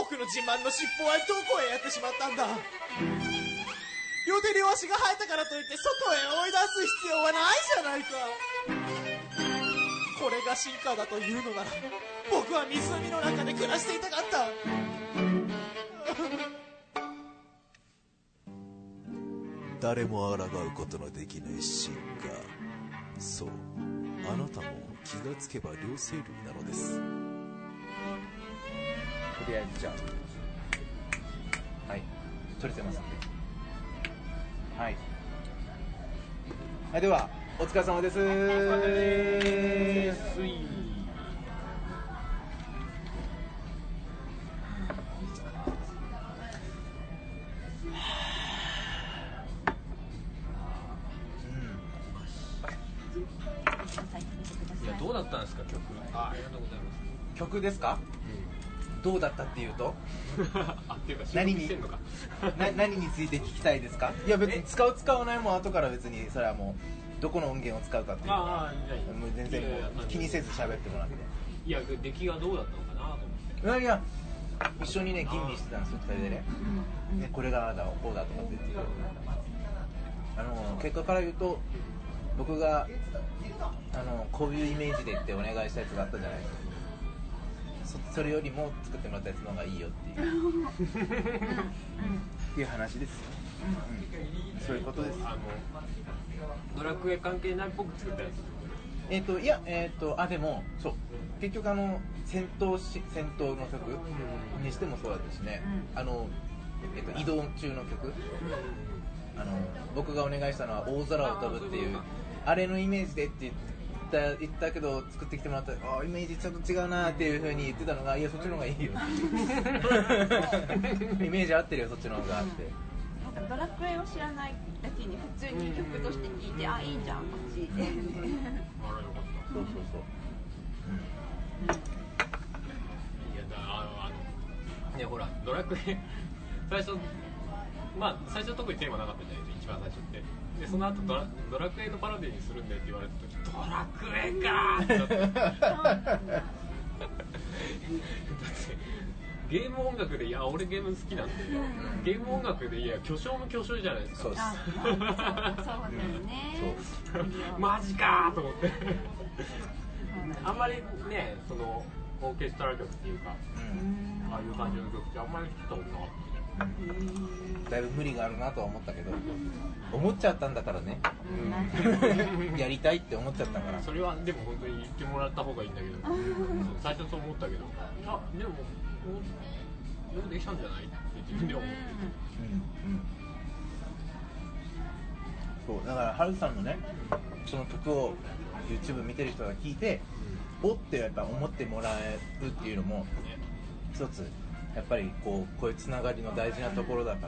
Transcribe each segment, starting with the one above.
僕の自慢の尻尾はどこへやってしまったんだ。両手両足が生えたからといって外へ追い出す必要はないじゃないか。これが進化だというのなら僕は湖の中で暮らしていたかった。 誰も抗うことのできない進化。そう、あなたも気がつけば両生類なのです。 とりあえずじゃあ、はい、取れてますんで、はい、はい、ではお疲れ様です。 いや、どうだったんですか、曲。ありがとうございます。 曲ですか、どうだったっていうとあ、っていうか何に何について聞きたいですか。いや別に使う使わないも後から別にそれはもうどこの音源を使うかっていうのはもう全然もう気にせず喋ってもらって。 いや、出来がどうだったのかなと思って。 いや一緒にね吟味してたんですよ、2人でね。でこれがだこうだとかって言って、結果から言うと僕がこういうイメージでってお願いしたやつがあったじゃないですか。それよりも作ってもらったやつの方がいいよっていうっていう話ですよ、そういうことです。 ドラクエ関係ないっぽく作ったやつ。 いやでもそう結局戦闘の曲にしてもそうだったしね、移動中の曲、僕がお願いしたのは大空を飛ぶっていうあれのイメージでって言ったけど作ってきてもらったらイメージちょっと違うなっていう風に言ってたのが、いやそっちの方がいいよイメージ合ってるよそっちの方があって、 なんかドラクエを知らないだけに普通に曲として聴いて、あ、いいじゃんこっちでそうそうそう、 いやね、ほらドラクエ最初特にテーマなかったじゃないですか、一番最初って。でその後ドラクエのパロディにするんでって言われた時、ドラクエかーってだってゲーム音楽で、いや俺ゲーム好きなんで、ゲーム音楽でいや巨匠の巨匠じゃないですか。 そうですそうだよね。 マジかーと思ってあんまりね、そのオーケストラ曲っていうか、ああいう感じの曲ってあんまり聞いたことなかった。 だいぶ無理があるなとは思ったけど、思っちゃったんだからね、やりたいって思っちゃったから。 それはでも本当に言ってもらった方がいいんだけど最初そう思ったけど、あ、でももうできたんじゃないって自分で思って、 そうだからハルさんのねその曲を YouTube 見てる人が聞いて、おってやっぱ思ってもらえるっていうのも一つやっぱりこういうつながりの大事なところだから、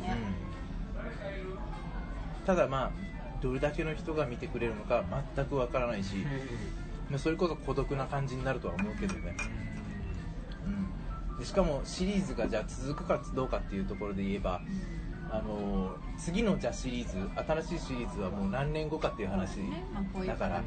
ただまあどれだけの人が見てくれるのか全くわからないし、それこそ孤独な感じになるとは思うけどね、でしかもシリーズがじゃあ続くかどうかっていうところで言えば、次のじゃあシリーズ、新しいシリーズはもう何年後かっていう話だから、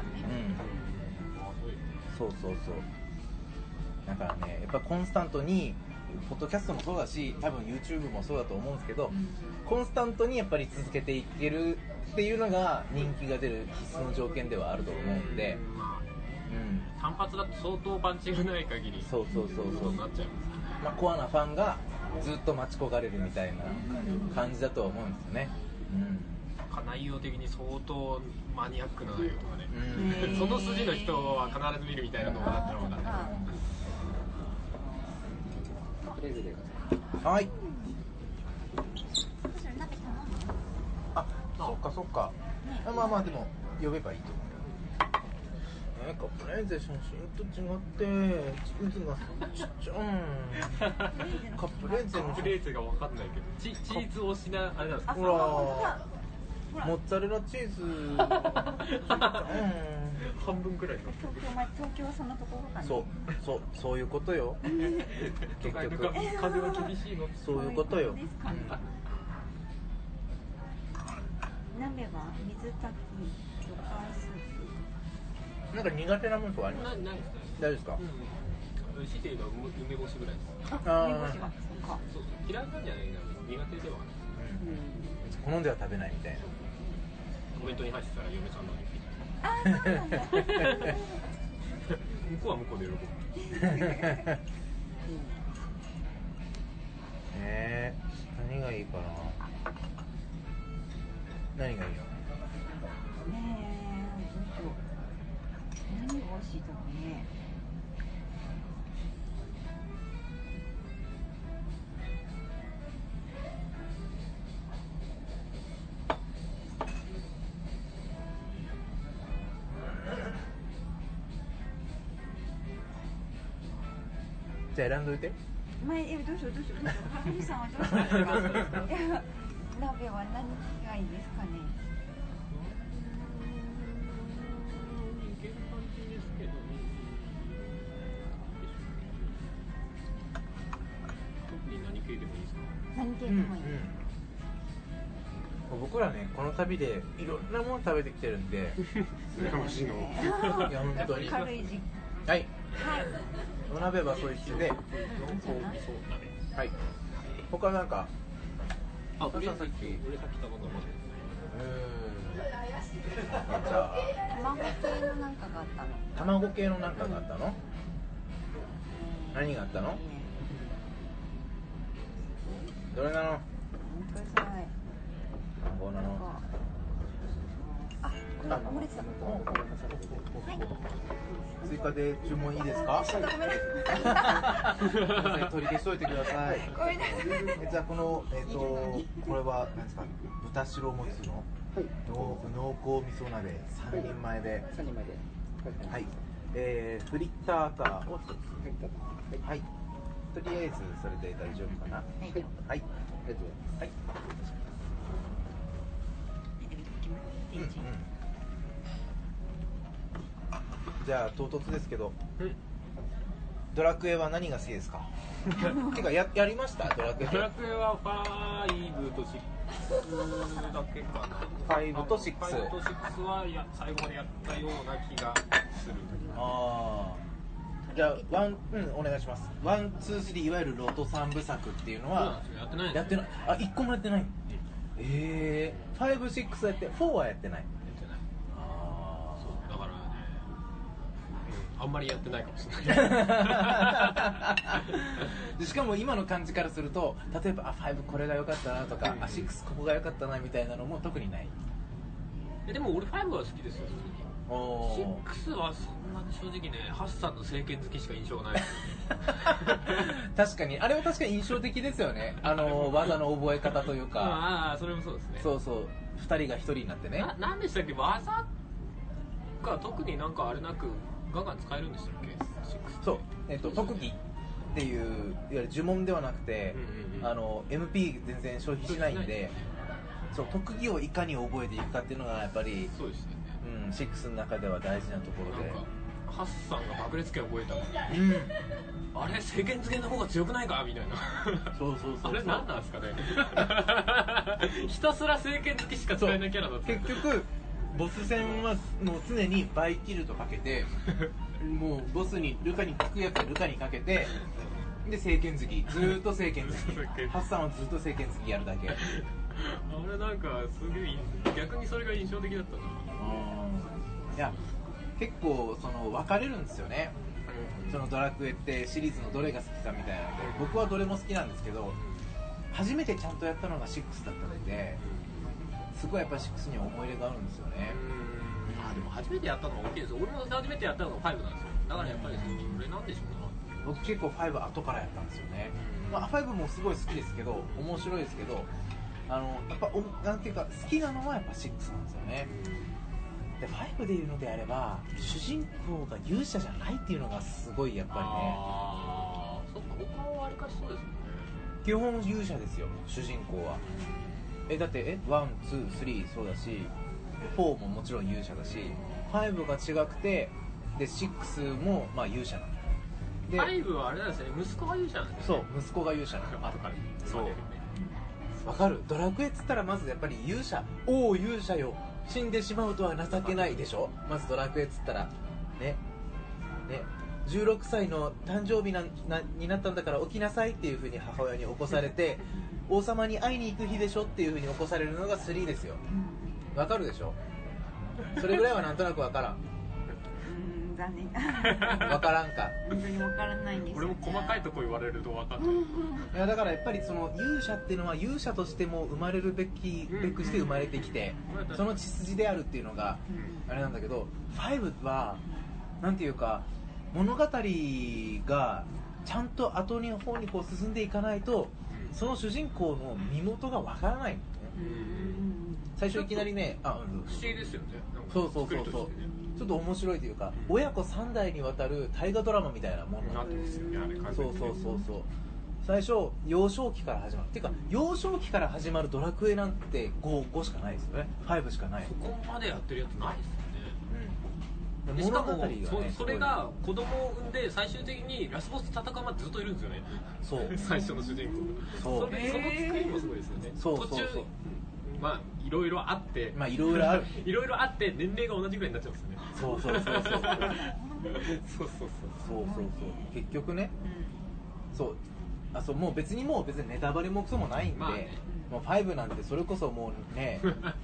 そうだからね、やっぱコンスタントにポッドキャストもそうだし、多分 YouTube もそうだと思うんですけど、コンスタントにやっぱり続けていけるっていうのが人気が出る必須の条件ではあると思うんで、 単発だと相当パンチがない限りそうなっちゃいます、 まあ、コアなファンがずっと待ち焦がれるみたいな感じだとは思うんですよね。 内容的に相当マニアックな内容とかね、その筋の人は必ず見るみたいなのがあったら分かんない。 はい。あ、そっか。まあでも呼べばいいと思う。カプレーゼ写真と違ってチーズがちっちゃい。カプレーゼが分かんないけど、チーズ推しなあれなんですか。 ほら、モッツァレラチーズ半分くらいの。 東京はそんなところかね。 そういうことよ。 結局風は厳しいの。 そういうことよ。 鍋は水炊き、魚介スープ。 なんか苦手なものとかあります？大丈夫ですか？ 強いて言うのは梅干しぐらいです。 あ、梅干しがそうか。 そう嫌いなんじゃないな、苦手ではある。 好んでは食べないみたいな。 コメントに入ってたら嫁さんのにピッあ、そうなんだ。 向こうは向こうで喜ぶ。 何がいいかな。何がいいの？ ねえ、どうしよう。何が美味しいだろうね。 じゃあ選んどいて。 どうしよう。ハリさんはどうしますか。鍋は何がいいですかね。 いける感じですけどね。特に何系でもいいですか。 何系でもいい。 僕らね、この旅でいろんなもの食べてきてるんで。 羨ましいの。 いや本当に。 軽い時。 はい。 はい。 お鍋はそいつで。はい。他なんか。 あ、俺さっき頼んだものじゃあ卵系のなんかがあったの。 卵系のなんかがあったの？何があったの？どれなの？ 本当にさい。 卵なの？ あ、これオムレツだ。はい。 追加で注文いいですか？ ちょっとごめんなさい。 取り消しといてください。 ごめんなさい。 じゃあこのこれは何ですか？豚白もつの濃厚味噌鍋3人前で。 3人前で。 はい。フリッターターを1つ。はい。とりあえずそれで大丈夫かな？はい。はい。 ありがとうございます。 はい。じゃあ唐突ですけど、ドラクエは何が好きですか？てかやりました？ドラクエ。 ドラクエは5と6だけかな。 5と6。 5と6は最後までやったような気がする。 ああ。じゃあお願いします。1、2、3いわゆるロト3部作っていうのはやってない。 やってない。あ、1個もやってない。5、6やって4はやってない。 だからね、あんまりやってないかもしれないしかも今の感じからすると、例えば5これが良かったなとか、6ここが良かったなみたいなのも特にない。 でも俺5は好きですよ。6はそんなに正直ね、ハッサンの政権好きしか印象がない確かにあれは確かに印象的ですよね。技の覚え方というか。 ああ、それもそうですね。 そうそう、2人が1人になってね。 なんでしたっけ、技が特になんかあれなくガンガン使えるんでしたっけ？ そう、特技っていういわゆる呪文ではなくて、MP 全然消費しないんで、そう特技をいかに覚えていくかっていうのがやっぱりそうですよね。 6の中では大事なところで、 なんかハッサンが爆裂剣覚えたの。あれ聖剣付けの方が強くないかみたいな。 そうあれ何なんですかね。ひたすら聖剣付きしか使えないキャラだった。 結局ボス戦はもう常にバイキルトかけてもうボスにルカに効くやつはルカにかけて、で聖剣好きずーっと聖剣好きハッサンはずっと聖剣好きやるだけ。 あれなんかすげえ逆にそれが印象的だったな。 いや結構分かれるんですよね。そのドラクエってシリーズのどれが好きかみたいなので、僕はどれも好きなんですけど、初めてちゃんとやったのが6だったので、すごいやっぱり6には思い入れがあるんですよね。 でも初めてやったのが大きいですよ。俺も初めてやったのが5なんですよ。だからやっぱりそれなんでしょうな。 僕結構5後からやったんですよね。5もすごい好きですけど、面白いですけど、やっぱなんていうか好きなのはやっぱ6なんですよね。で5でいうのであれば主人公が勇者じゃないっていうのがすごいやっぱりね。 そっか、他はわりかしそうですもんね。 基本勇者ですよ、主人公は。だって1、2、3そうだし、4ももちろん勇者だし、5が違くて、で6もまあ勇者なので、 5はあれなんですね、息子が勇者なんですね。 そう、息子が勇者なの。 後からそうわかる。ドラクエっつったらまずやっぱり勇者、おお勇者よ、死んでしまうとは情けないでしょ。まずドラクエっつったらね 16歳の誕生日になったんだから起きなさいっていう風に母親に起こされて、王様に会いに行く日でしょっていう風に起こされるのが3ですよ。わかるでしょ。それぐらいはなんとなくわからん。 残念。 わからんか。 本当にわからないんですよ、ね。 俺も細かいとこ言われると分かんない。 いやだからやっぱりその勇者っていうのは勇者としても生まれるべくして生まれてきて、その血筋であるっていうのがあれなんだけど、5はなんていうか物語がちゃんと後の方にこう進んでいかないと、その主人公の身元がわからないんだよね。最初いきなりね、 不思議ですよね。 そうそうそうそう。ちょっと面白いというか、親子3代にわたる大河ドラマみたいなものなんですよね。そうそうそうそう。最初幼少期から始まる。っていうか幼少期から始まるドラクエなんて5しかないですよね。5しかない。 ここまでやってるやつないですよね。 うん。 しかもね、 それが子供を産んで最終的にラスボス戦うまでずっといるんですよね。 そう。 最初の主人公。その作りもすごいですよね。 そうそうそう。 途中まあいろいろあって、 まあいろいろある。 いろいろあって年齢が同じぐらいになっちゃうんですよね。 そうそうそうそう。そうそうそうそう結局ね。そうそうもう別にネタバレもクソもないんで、 まあね、 もう5なんてそれこそもうね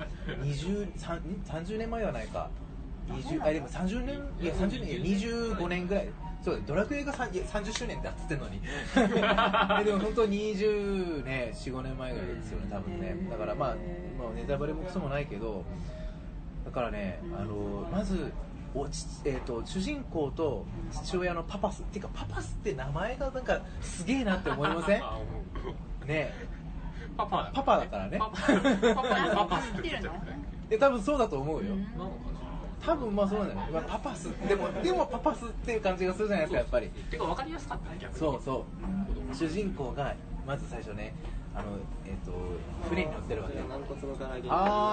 30年前はないか。でも30年いや25年ぐらい。そうドラクエが30周年ってやってんのにでも本当に4、5年前ぐらいですよね多分ね。だからまあネタバレもクソもないけど、だからねまず主人公と父親のパパスっていうか、パパスって名前がなんかすげえなって思いません？ねパパだからね。 パパスって言っちゃう。 多分そうだと思うよ。 なのかな。 多分まあそうなんだよね。パパスでもパパスっていう感じがするじゃないですかやっぱり。 てか分かりやすかったね逆に。 そう主人公がまず最初ね船に乗ってるわけ。はい。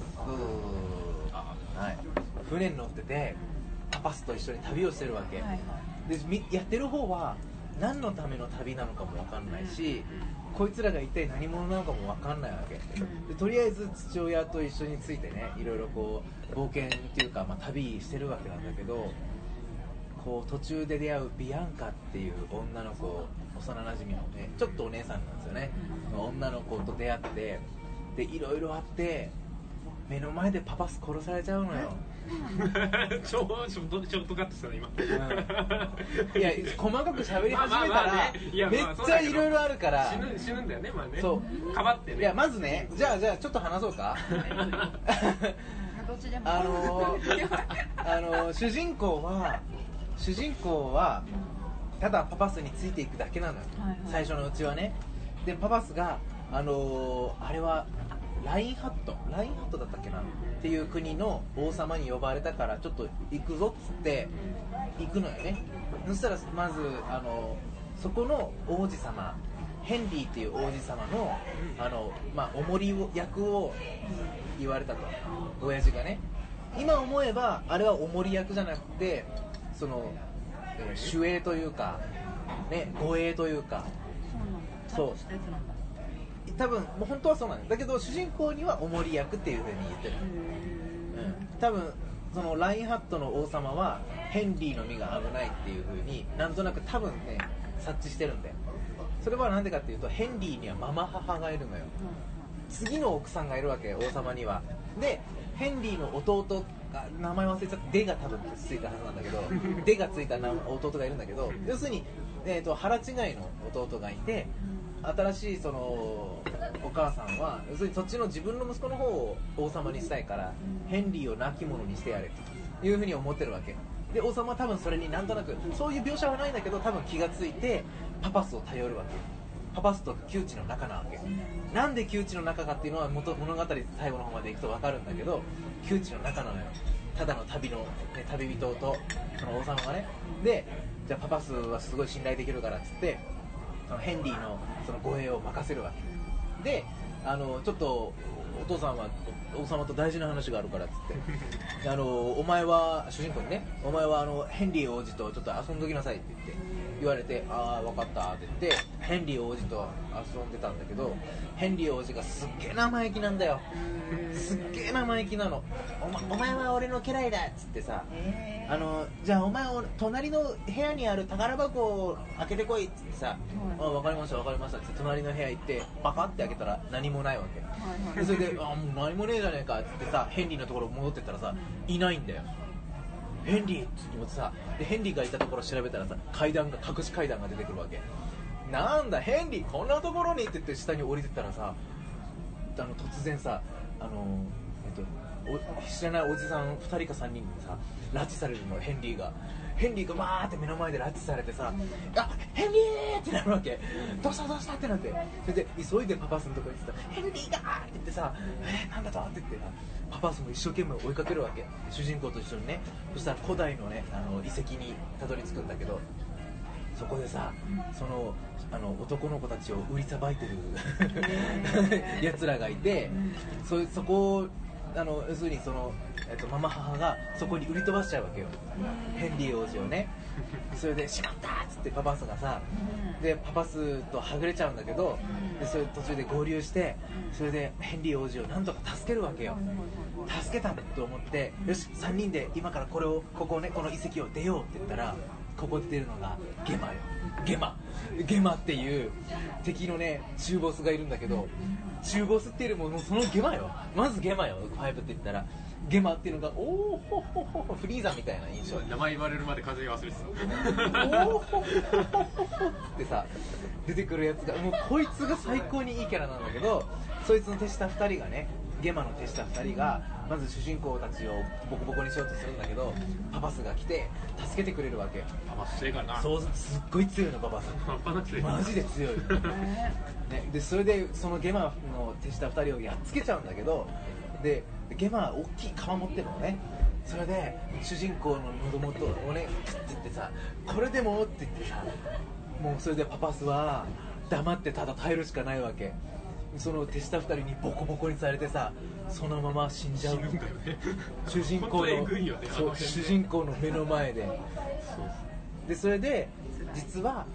船に乗っててパパスと一緒に旅をしてるわけ。でやってる方は何のための旅なのかも分かんないし、こいつらが一体何者なのかも分かんないわけで、とりあえず父親と一緒についてねいろいろこう冒険っていうか、旅してるわけなんだけど、こう途中で出会うビアンカっていう女の子、幼なじみのねちょっとお姉さんなんですよね。女の子と出会ってでいろいろあって目の前でパパス殺されちゃうのよ。 ショートカットしたの今、 いや細かく喋り始めたらめっちゃいろいろあるから死ぬんだよね。まあね、 そうかばってね。 いやまずねじゃあちょっと話そうか。 どっちでも主人公はただパパスについていくだけなのよ、最初のうちはね。でパパスがあれはラインハットだったっけなっていう国の王様に呼ばれたからちょっと行くぞっつって行くのよね。そしたらまずそこの王子様ヘンリーっていう王子様のおもり役を言われたと親父がね。今思えばあれはおもり役じゃなくてその守衛というかね護衛というか、そう多分もう本当はそうなんだけど主人公にはおもり役っていう風に言ってる。多分そのラインハットの王様はヘンリーの身が危ないっていう風になんとなく多分ね察知してるんだよ。それはなんでかっていうとヘンリーにはママ母がいるのよ。次の奥さんがいるわけ王様には。でヘンリーの弟が名前忘れちゃってデが多分ついたはずなんだけどデがついた弟がいるんだけど、要するに、腹違いの弟がいて、新しいそのお母さんは要するにそっちの自分の息子の方を王様にしたいからヘンリーを亡き者にしてやれというふうに思ってるわけで、王様は多分それになんとなくそういう描写はないんだけど多分気がついてパパスを頼るわけ。パパスと窮地の中なわけ。なんで窮地の中かっていうのは物語最後の方までいくと分かるんだけど、窮地の中なのよ。ただの旅人とその王様がね。でじゃあパパスはすごい信頼できるからっつってそのヘンリーのその護衛を任せるわけで、ちょっとお父さんは王様と大事な話があるからっつってお前は主人公にね、お前はヘンリー王子とちょっと遊んどきなさいって言って言われて、ああ分かったって言ってヘンリー王子と遊んでたんだけど、ヘンリー王子がすっげえ生意気なんだよ。すっげえ生意気なの。お前は俺の家来だっつってさ、じゃあお前を隣の部屋にある宝箱を開けてこいっつってさ、分かりました分かりましたって隣の部屋行ってパカって開けたら何もないわけ、でそれでもう何もねえじゃねえかっつってさ、ヘンリーのところ戻ってったらさ、いないんだよ。ヘンリーっつって思ってさ、でヘンリーがいたところ調べたらさ、隠し階段が出てくるわけ。なんだヘンリーこんなところにって言って下に降りてったらさ、突然さ、知らないおじさん2人か3人にさ拉致されるの。ヘンリーがバーって目の前で拉致されてさ、あヘンリーってなるわけ。どうしたってなって、それで急いでパパスのとこに行ってさ、ヘンリーがーって言ってさ、なんだとって言ってさ、パパスも一生懸命追いかけるわけ、主人公と一緒にね。そしたら古代のね遺跡にたどり着くんだけど、そこでさ、その男の子たちを売りさばいてるやつらがいて、そこを要するにその、ママ母がそこに売り飛ばしちゃうわけよ、ヘンリー王子をね。それでしまったっつってパパスがさ、でパパスとはぐれちゃうんだけど、でそれ途中で合流して、それでヘンリー王子をなんとか助けるわけよ。助けたと思って、よし3人で今からここね、この遺跡を出ようって言ったら、ここで出るのがゲマよ。ゲマっていう敵のね中ボスがいるんだけど、中ボスっていうよりもそのゲマよ。まずゲマよ、5って言ったらゲマっていうのがおーほほほほフリーザみたいな印象。 名前言われるまで完全に忘れてた。 おーほほほほってさ出てくるやつが、もうこいつが最高にいいキャラなんだけど、そいつの手下2人がね、ゲマの手下2人がまず主人公たちをボコボコにしようとするんだけど、パパスが来て助けてくれるわけ。 パパス強いからな。 そう、すっごい強いのパパス。マジで強い、ね、でそれでそのゲマの手下2人をやっつけちゃうんだけど、でゲマは大きい鎌持ってるのね。それで主人公の喉元をねクッて言ってさ、これでもって言ってさ、もうそれでパパスは黙ってただ耐えるしかないわけ。その手下2人にボコボコにされてさ、そのまま死んじゃう。主人公の目の前で。でそれで実は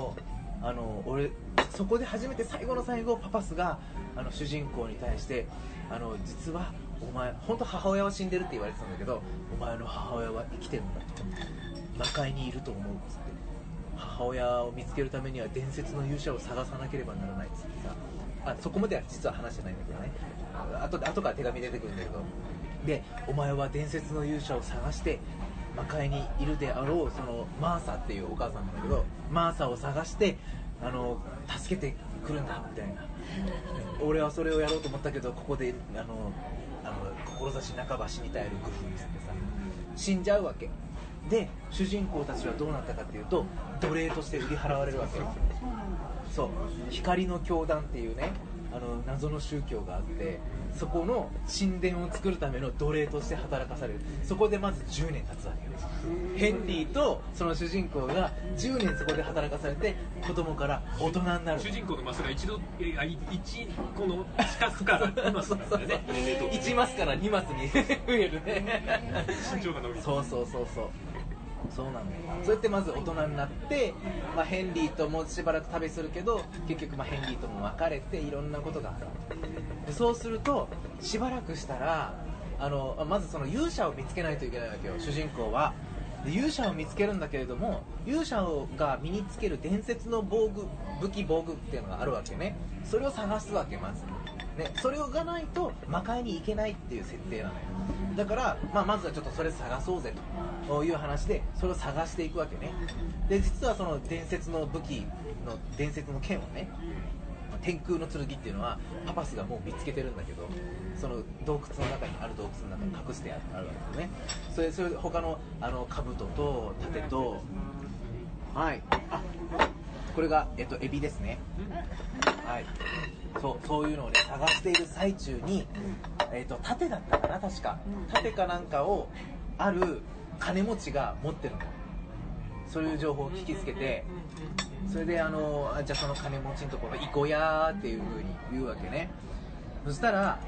そこで初めて最後の最後、パパスが主人公に対して実はお前本当母親は死んでるって言われてたんだけど、お前の母親は生きてるんだと、魔界にいると思うっつって、母親を見つけるためには伝説の勇者を探さなければならないっつってさ、そこまでは実は話してないんだけどね、後から手紙出てくるんだけど、でお前は伝説の勇者を探して魔界にいるであろうそのマーサっていうお母さんなんだけど、マーサを探して助けてくるんだみたいな。俺はそれをやろうと思ったけど、ここで志半ば死に絶えるグフにしてさ死んじゃうわけで、主人公たちはどうなったかっていうと、奴隷として売り払われるわけよ。そう、光の教団っていうね謎の宗教があって、そこの神殿を作るための奴隷として働かされる。そこでまず10年経つわけよ。ヘンリーとその主人公が10年そこで働かされて、子供から大人になる。 主人公のマスが1個の近くから2マスなんだよね。 1マスから2マスに増えるね。 身長が伸びる。 そうなんだよ。そうやってまず大人になって、ヘンリーともしばらく旅するけど、結局ヘンリーとも別れて、いろんなことがある。でそうするとしばらくしたらまずその勇者を見つけないといけないわけよ、主人公は。で勇者を見つけるんだけれども、勇者が身につける伝説の武器っていうのがあるわけね。それを探すわけ、まずね。それがないと魔界に行けないっていう設定なのよ。だから、まずはちょっとそれ探そうぜという話で、それを探していくわけね。で実はその伝説の武器の伝説の剣をね、天空の剣っていうのはパパスがもう見つけてるんだけど、その洞窟の中に隠してあるわけですね。それで他の兜と盾と、はい、これがエビですね。はい、そういうのをね探している最中に、盾だったかな、確か盾かなんかをある金持ちが持ってるの。そういう情報を聞きつけて、それでじゃあその金持ちのところ行こうやーっていう風に言うわけね。そしたら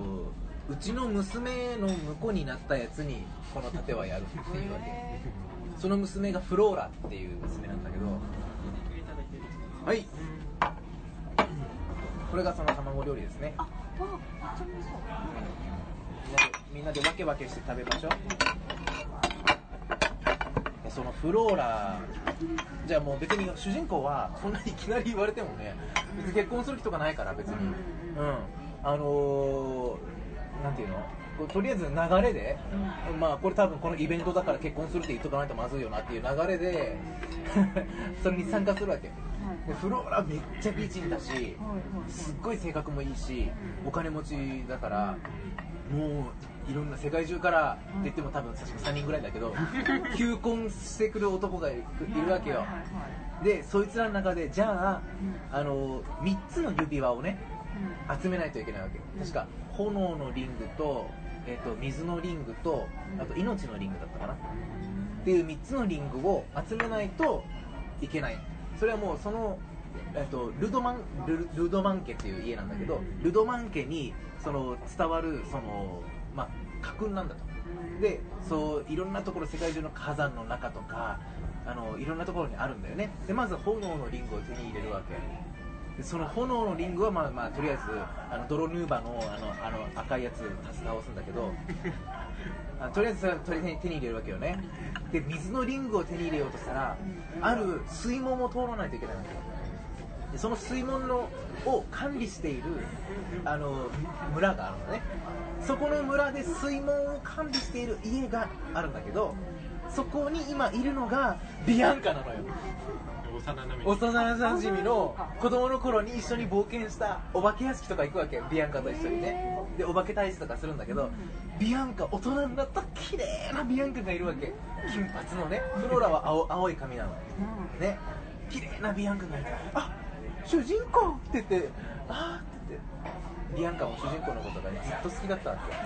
うちの娘の婿になったやつにこの盾はやるっていうわけ。 その娘がフローラっていう娘なんだけど、はい、これがその卵料理ですね。 あ、わあ、めっちゃうまそう。 みんなで分け分けして食べましょう。そのフローラ、じゃあもう別に主人公はそんなにいきなり言われてもね、別に結婚する気とかないから別に、なんていうの、とりあえず流れで、まあこれ多分このイベントだから結婚するって言っとかないとまずいよなっていう流れでそれに参加するわけ。でフローラめっちゃ美人だし、すっごい性格もいいし、お金持ちだから、もういろんな世界中からって言っても多分3人ぐらいだけど求婚してくる男がいるわけよ。でそいつらの中でじゃあ、3つの指輪をね集めないといけないわけ。確か炎のリングと、水のリングと、あと命のリングだったかなっていう3つのリングを集めないといけない。それはもうその、ルドマン家っていう家なんだけど、ルドマン家にその伝わるその、まあ、家訓なんだと。でそういろんなところ、世界中の火山の中とかいろんなところにあるんだよね。でまず炎のリングを手に入れるわけで、その炎のリングはまあとりあえずドロヌーバの赤いやつ倒すんだけどとりあえずそれは手に入れるわけよね。で水のリングを手に入れようとしたら、ある水門を通らないといけないわけよ。でその水門を管理している村があるのね。そこの村で水門を管理している家があるんだけど、そこに今いるのがビアンカなのよ。幼なじみの子供の頃に一緒に冒険したお化け屋敷とか行くわけ、ビアンカと一緒にね。でお化け退治とかするんだけど、ビアンカ、大人になった綺麗なビアンカがいるわけ。金髪のね、フローラは青い髪なのね。綺麗なビアンカがいて、あ、主人公って言って、あーって言って、ビアンカも主人公のことが、ね、ずっと好きだったわけ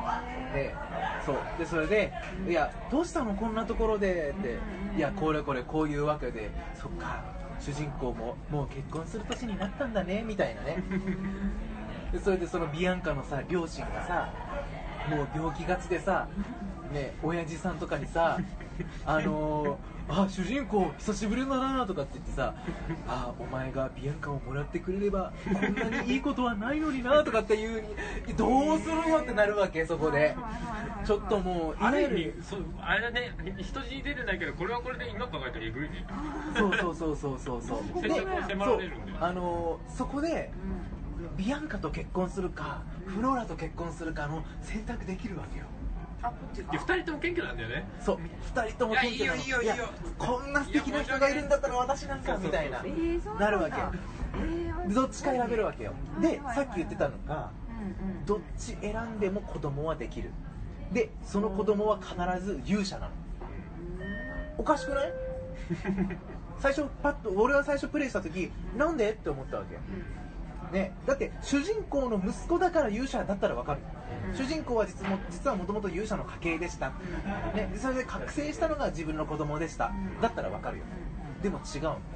で、それで、いやどうしたのこんなところでって、いやこういうわけで、そっか主人公ももう結婚する年になったんだねみたいなね。でそれでそのビアンカのさ両親がさ、もう病気がちでさ、ね、親父さんとかにさあ主人公久しぶりだなとかって言ってさ、お前がビアンカをもらってくれればこんなにいいことはないのになとかっていうどうするよってなるわけ。そこでちょっともうあれね、人死に出てないけど、これはこれで今考えたらえぐいね。 そう選択を迫られるんで、 そこでビアンカと結婚するかフローラと結婚するかの選択できるわけよ。 2人とも謙虚なんだよね。 そう、2人とも謙虚なの。いやこんな素敵な人がいるんだったら私なんかみたいななるわけ。どっちか選べるわけよ。でさっき言ってたのが、どっち選んでも子供はできる。でその子供は必ず勇者なの。おかしくない？最初俺は最初プレイした時なんでって思ったわけね。だって主人公の息子だから勇者だったらわかる。主人公は実はもともと勇者の家系でした、ね、それで覚醒したのが自分の子供でしただったらわかるよ。でも違うの。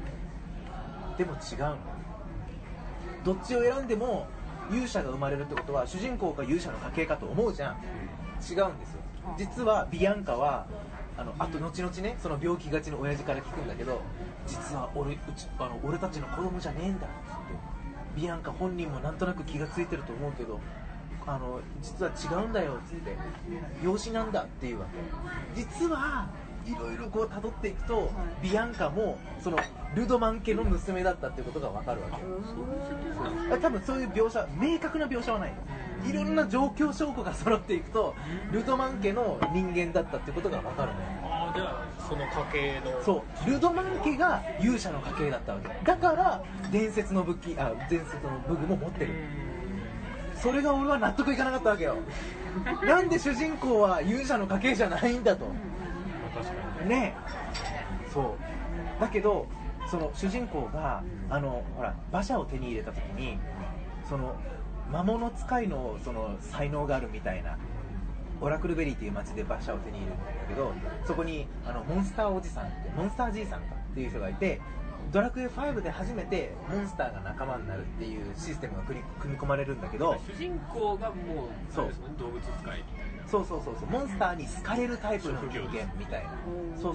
どっちを選んでも勇者が生まれるってことは主人公が勇者の家系かと思うじゃん。違うんですよ。実はビアンカはあと後々ね、その病気がちの親父から聞くんだけど、実は俺たちの子供じゃねえんだって言って、ビアンカ本人もなんとなく気がついてると思うけど、実は違うんだよって言って、養子なんだっていうわけ。実はいろいろこう辿っていくと、ビアンカもそのルドマン家の娘だったっていうことが分かるわけ。多分そういう描写、明確な描写はない。いろんな状況証拠が揃っていくと、ルドマン家の人間だったってことが分かるのよ。 じゃあその家系の、 そう、ルドマン家が勇者の家系だったわけだから伝説の武具も持ってる。それが俺は納得いかなかったわけよ。なんで主人公は勇者の家系じゃないんだと。 確かにね。そうだけどその主人公がほら馬車を手に入れた時に、その魔物使いのその才能があるみたいな、オラクルベリーっていう町で馬車を手に入れるんだけど、そこにモンスターじいさんかっていう人がいて、 ドラクエ5で初めてモンスターが仲間になるっていうシステムが組み込まれるんだけど、 主人公がもうそうあれですもんね、動物使いみたいな。 そうモンスターに好かれるタイプの人間みたいな、そう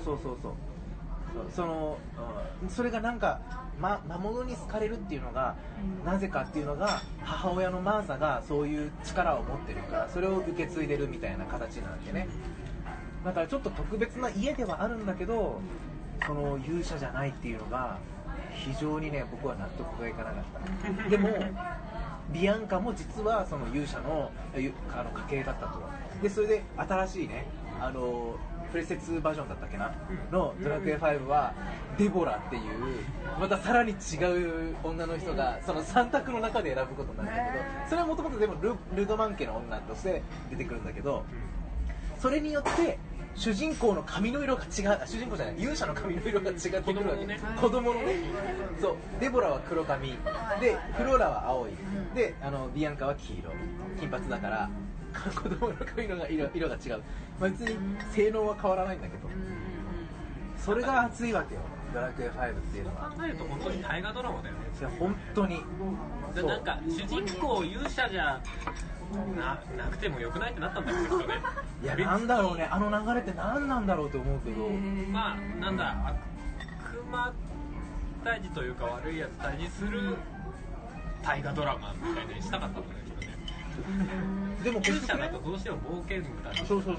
それがなんか、魔物に好かれるっていうのがなぜかっていうのが、母親のマーサがそういう力を持ってるからそれを受け継いでるみたいな形なんでね。だからちょっと特別な家ではあるんだけど、その勇者じゃないっていうのが非常にね、僕は納得がいかなかったでもビアンカも実はその勇者の家系だったと。でそれで新しいね、プレセ2バージョンだったっけな、のドラクエ5はデボラっていうまたさらに違う女の人がその3択の中で選ぶことになるんだけど、それはもともとでもルドマン家の女として出てくるんだけど、それによって主人公の髪の色が違う、主人公じゃない、勇者の髪の色が違ってくるわけ。子供のね、そう、デボラは黒髪でフローラは青いで、ビアンカは黄色、金髪だから子供の髪の色が違う、まあ、別に性能は変わらないんだけど、それが熱いわけよ、ドラクエ5っていうのは。 考えると本当に大河ドラマだよね。 いや本当にでなんか主人公勇者じゃなくてもよくないってなったんだけどね。 いやなんだろうね、あの流れって何なんだろうと思うけど、 まあなんだ、悪魔退治というか悪いやつ退治する大河ドラマみたいにしたかったんだけどね。 でも勇者だとどうしても冒険だし、 そう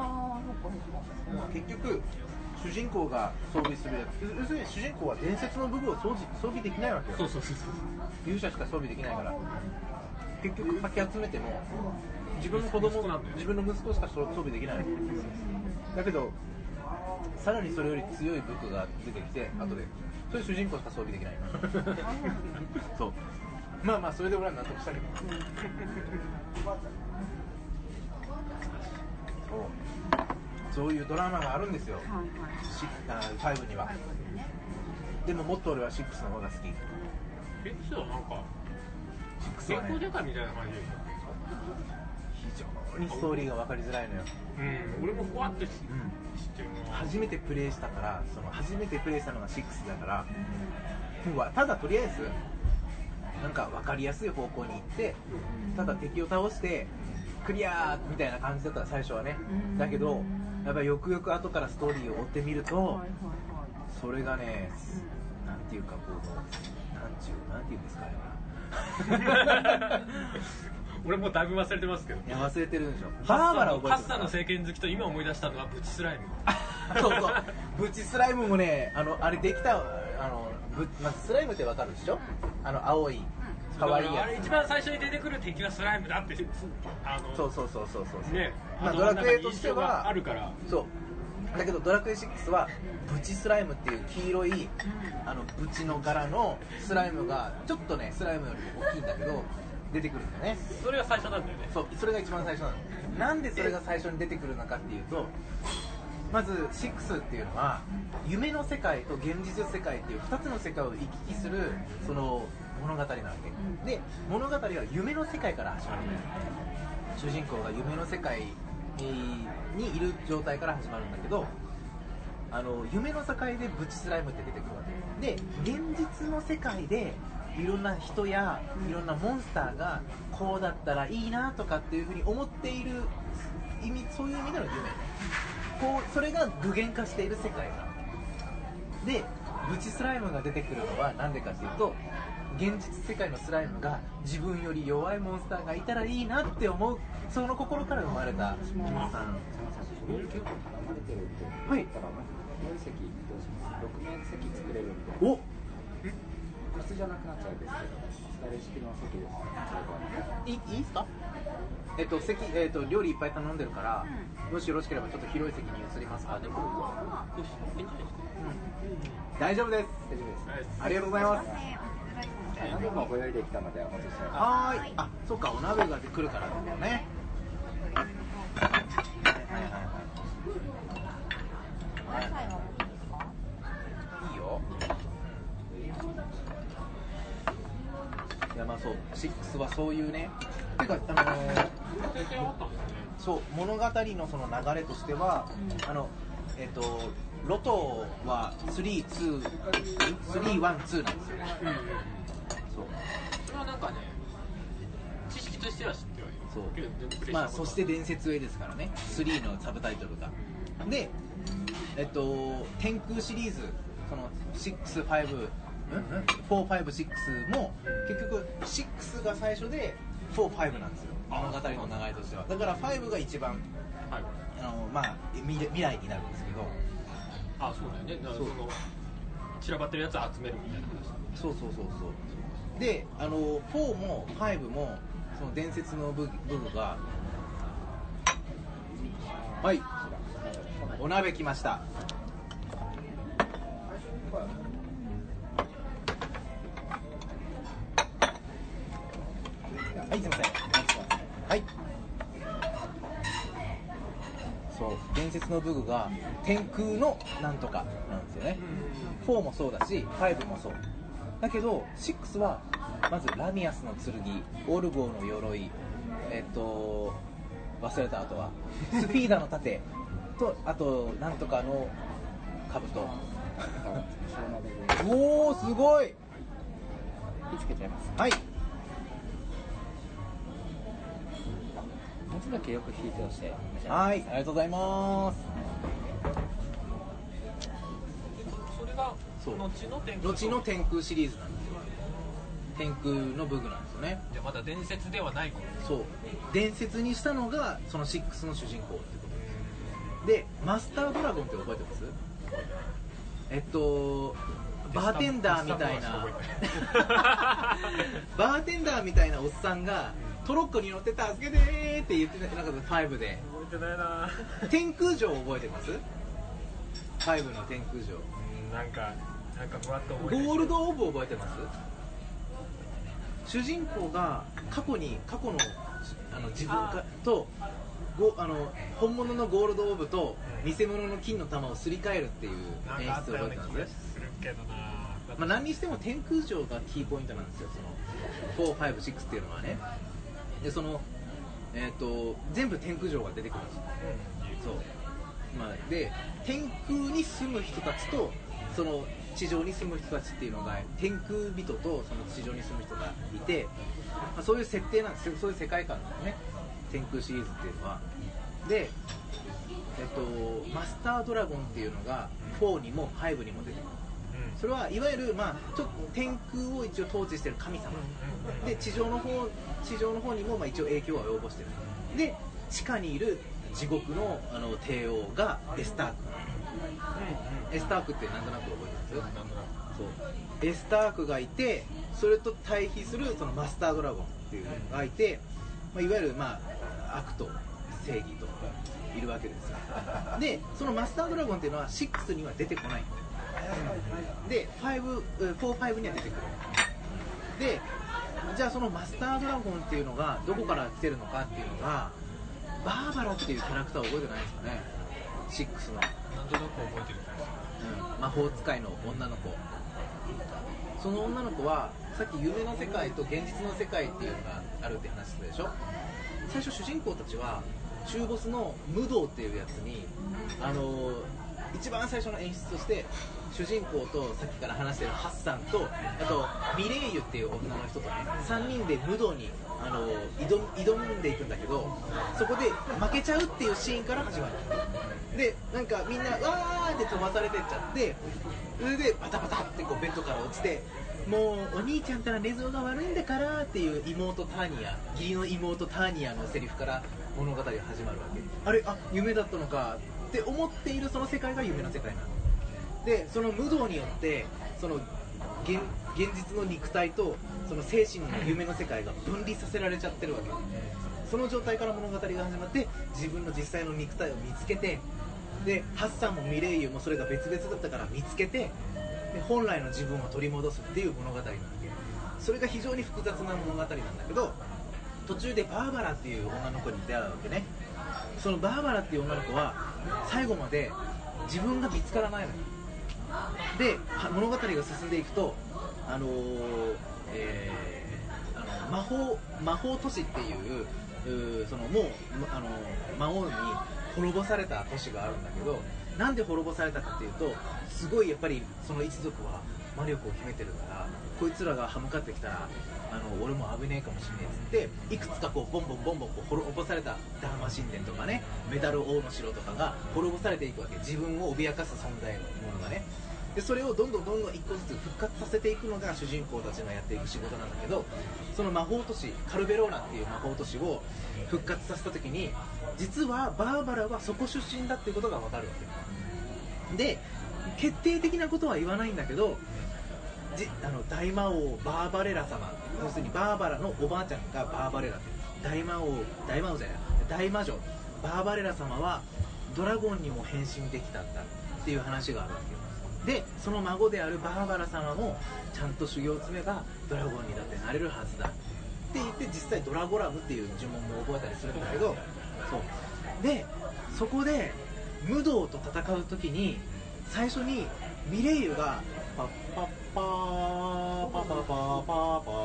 結局主人公が装備するやつ、要するに主人公は伝説の武具を装備できないわけよ。 そう勇者しか装備できないから、結局かき集めても自分の子供なんだよ、自分の息子しか装備できない。だけどさらにそれより強い武具が出てきて、後でそれ主人公しか装備できないそうまあそれで俺は納得したけどそういうドラマがあるんですよ、5には。でももっと俺は6の方が好き。 6はなんか 6はね、 デカみたいな感じで非常にストーリーが分かりづらいのよ。 俺もふわっと知ってるのは初めてプレイしたから、初めてプレイしたのが6だから、ただとりあえずなんか分かりやすい方向に行って、ただ敵を倒してクリアーみたいな感じだったら最初はね。だけどやっぱりよくよく後からストーリーを追ってみると、それがね、なんていうかこう、なんていうんですかね俺もうだいぶ忘れてますけど。 いや忘れてるんでしょ。バーバラ覚えてる。 カッサの聖剣好きと今思い出したのはブチスライム。 そうブチスライムもね、あれできたまずスライムってわかるでしょ、青い可愛いやつ。 あれ一番最初に出てくる敵はスライムだってそうね、 ドラクエとしてはあるから。 そうだけどドラクエ6はブチスライムっていう黄色いブチの柄のスライムがちょっとね、スライムよりも大きいんだけど出てくるんだよね。 それが最初なんだよね。 そう、それが一番最初なの。なんでそれが最初に出てくるのかっていうと、まず6っていうのは夢の世界と現実世界っていう2つの世界を行き来するその物語なわけで、物語は夢の世界から始まるんだよ。主人公が夢の世界にいる状態から始まるんだけど、夢の世界でブチスライムって出てくるわけで、現実の世界でいろんな人やいろんなモンスターがこうだったらいいなとかっていうふうに思っている意味、そういう意味での夢、それが具現化している世界なわけで、ブチスライムが出てくるのはなんでかっていうと、現実世界のスライムが自分より弱いモンスターがいたらいいなって思う、その心から生まれたモンスター。はい。 6面席作れるんで。 お。 椅子じゃなくなっちゃうんですけど、スタレ式の席です。 いいですか？席、料理いっぱい頼んでるから、もしよろしければちょっと広い席に移りますか？大丈夫です。ありがとうございます。 鍋もご用意できたのでお持ちしてます。 はーい。あ、そうか、お鍋が来るからだよね。いいよ。いや、まあそう、6はそういうね、てかそう、物語のその流れとしては、 ロトは3、2、3、1、2なんですよ。そう。 それはなんかね、知識としては知ってはいる。 そうけど全然プレイしたまあことはそして伝説へですからね。3のサブタイトルが。で、天空シリーズ、その6、5、4、5、6も結局6が最初で4、5なんですよ。物語の流れとしては。だから5が一番はい。 まあ未来になるんですけど。 あ、そうだよね。だからその散らばってるやつを集めるみたいな話。 そうで、4も5もその伝説の武具が、はい、お鍋来ました。はい、すいません。はい。そう、伝説の武具が天空のなんとかなんですよね。4もそうだし、5もそう。だけど、6はまずラミアスの剣、オルゴーの鎧、忘れた、あとはスピーダの盾と、あとなんとかの兜。おー、すごい。 火つけちゃいます。 はい。 もつだけよく火通して召し上がはい、ありがとうございます。 それがそう後の天空。 後の天空シリーズなんですよ。天空の武具なんですよね。 でまだ伝説ではない頃。 そう、伝説にしたのがその6の主人公ってことです。で、マスタードラゴンって覚えてます？バーテンダーみたいなバーテンダーみたいなおっさんがトロッコに乗って助けてーって言ってなかった5で。 覚えてないな。 天空城覚えてます？ 5 の天空城。 なんかふわっと覚えてる。 ゴールドオーブ覚えてます？主人公が過去の自分と本物のゴールドオーブと偽物の金の玉をすり替えるっていう演出を覚えてます？ するけどな。 まあ、何にしても天空城がキーポイントなんですよ。その4、5、6っていうのはね。でその全部天空城が出てくるんですよ。そう。まあ、で天空に住む人たちとその地上に住む人たちっていうのが天空人とその地上に住む人がいて、まあ、そういう設定なんですよ。そういう世界観なんですね、天空シリーズっていうのは。で、マスタードラゴンっていうのが4にも5にも出てくる。それはいわゆる、まあ、ちょっと天空を一応統治している神様で、地上の方にもまあ一応影響を及ぼしている。で、地下にいる地獄の帝王がエスターク。エスタークってなんとなく覚えてます？そう、エスタークがいて、それと対比するそのマスタードラゴンっていうのがいて、まあ、いわゆる、まあ、悪と正義といるわけです。で、そのマスタードラゴンっていうのは6には出てこない。で、4、5には出てくる。で、じゃあそのマスタードラゴンっていうのがどこから来てるのかっていうのが、バーバラっていうキャラクターを覚えてないですかね、6の。 なんとなく覚えてる。 魔法使いの女の子。その女の子はさっき夢の世界と現実の世界っていうのがあるって話したでしょ。最初主人公たちは中ボスの無道っていうやつに一番最初の演出として主人公とさっきから話してるハッサンとあとミレイユっていう女の人とね3人で無道に挑んでいくんだけど、そこで負けちゃうっていうシーンから始まる。でなんかみんなわーって飛ばされてっちゃって、それでバタバタってこうベッドから落ちて、もうお兄ちゃんたら寝相が悪いんだからっていう妹ターニア、義理の妹ターニアのセリフから物語が始まるわけ。あれ、夢だったのかって思っているその世界が夢の世界なので、その無道によってその現実の肉体とその精神の夢の世界が分離させられちゃってるわけ。その状態から物語が始まって、自分の実際の肉体を見つけて、でハッサンもミレイユもそれが別々だったから見つけて、で本来の自分を取り戻すっていう物語なんで、それが非常に複雑な物語なんだけど、途中でバーバラっていう女の子に出会うわけね。そのバーバラっていう女の子は最後まで自分が見つからないのよ。で物語が進んでいくと魔法都市っていうそのもう魔王に滅ぼされた都市があるんだけど、 なんで滅ぼされたかっていうと、すごいやっぱりその一族は魔力を秘めてるから、こいつらが歯向かってきたら俺も危ねえかもしれねえっつって、いくつかこうボンボンボンボンこう滅ぼされたダーマ神殿とかね、メダル王の城とかが滅ぼされていくわけ。自分を脅かす存在のものがね。でそれをどんどん一個ずつ復活させていくのが主人公たちがやっていく仕事なんだけど、その魔法都市カルベローナっていう魔法都市を復活させた時に、実はバーバラはそこ出身だっていうことが分かるわけで、決定的なことは言わないんだけど、大魔王バーバレラ様、要するにバーバラのおばあちゃんがバーバレラって、大魔女バーバレラ様はドラゴンにも変身できたんだっていう話があるわけよ。でその孫であるバーバラ様もちゃんと修行を積めばドラゴンにだってなれるはずだって言って、実際ドラゴラムっていう呪文も覚えたりするんだけど、そうでそこでムドウと戦う時に最初にミレイユがパッパッパーパパパーパーパーパ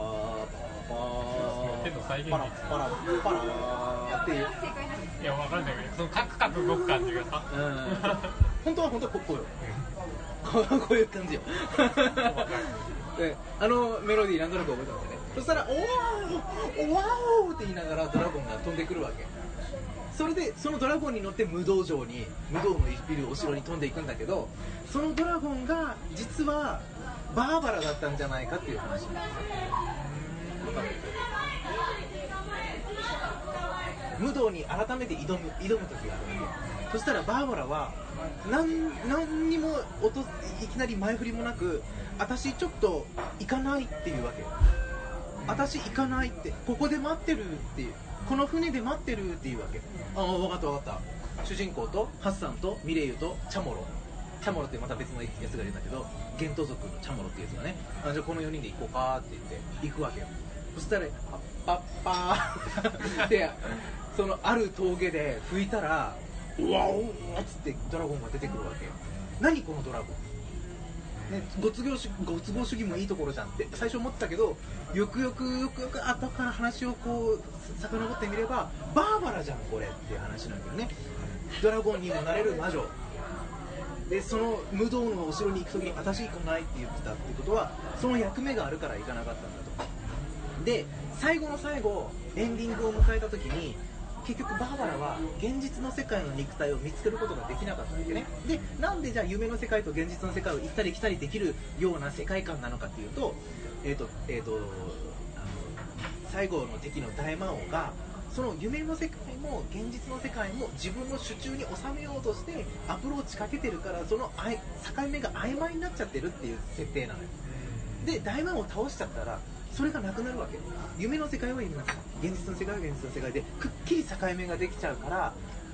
ーパラパラパラっていう、 いやわかんないけど、そのカクカク動く感じがさ、 本当はこうよこういう感じよでメロディーなんとなく覚えてますよね。そしたらおわおって言いながらドラゴンが飛んでくるわけ。それでそのドラゴンに乗って無道城に、無道のいるお城に飛んでいくんだけど、そのドラゴンが実はバーバラだったんじゃないかっていう話なんですよ。無道に改めて挑む時があるわけ。そしたらバーバラは何にもいきなり前振りもなく、私ちょっと行かないっていうわけ。私行かないって、ここで待ってるっていう、この船で待ってるっていうわけ。分かった主人公とハッサンとミレイユとチャモロってまた別のやつがいるんだけど、ゲント族のチャモロっていうやつがね、じゃあこの4人で行こうかって言って行くわけよ。そしたらパッパーってそのある峠で吹いたら、うわおっつってドラゴンが出てくるわけよ。何このドラゴン、ね、ご都合主義もいいところじゃんって最初思ってたけど、よくよく後から話をこう遡ってみればバーバラじゃんこれっていう話なんだよね。ドラゴンにもなれる魔女で、その無道のお城に行く時に私行かないって言ってたってことは、その役目があるから行かなかったんだと。で最後の最後エンディングを迎えた時に、結局バーバラは現実の世界の肉体を見つけることができなかったんだよね。でなんでじゃあ夢の世界と現実の世界を行ったり来たりできるような世界観なのかっていうと、最後の敵の大魔王がその夢の世界も現実の世界も自分の手中に収めようとしてアプローチかけてるから、その境目が曖昧になっちゃってるっていう設定なのよ。で大魔王を倒しちゃったらそれがなくなるわけ。夢の世界は夢の世界、現実の世界は現実の世界でくっきり境目ができちゃうから、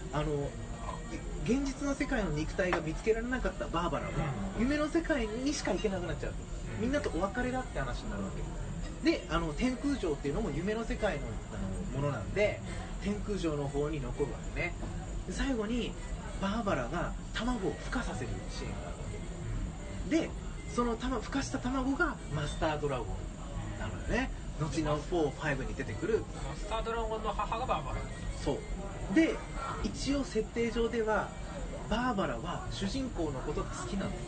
現実の世界の肉体が見つけられなかったバーバラは夢の世界にしか行けなくなっちゃう。みんなとお別れだって話になるわけで、天空城っていうのも夢の世界のものなんで、天空城の方に残るわけね。で最後にバーバラが卵を孵化させるシーンがあるわけで、その孵化した卵がマスタードラゴンなのよね。後の4、5に出てくるマスタードラゴンの母がバーバラ。 そうで、一応設定上ではバーバラは主人公のことが好きなの。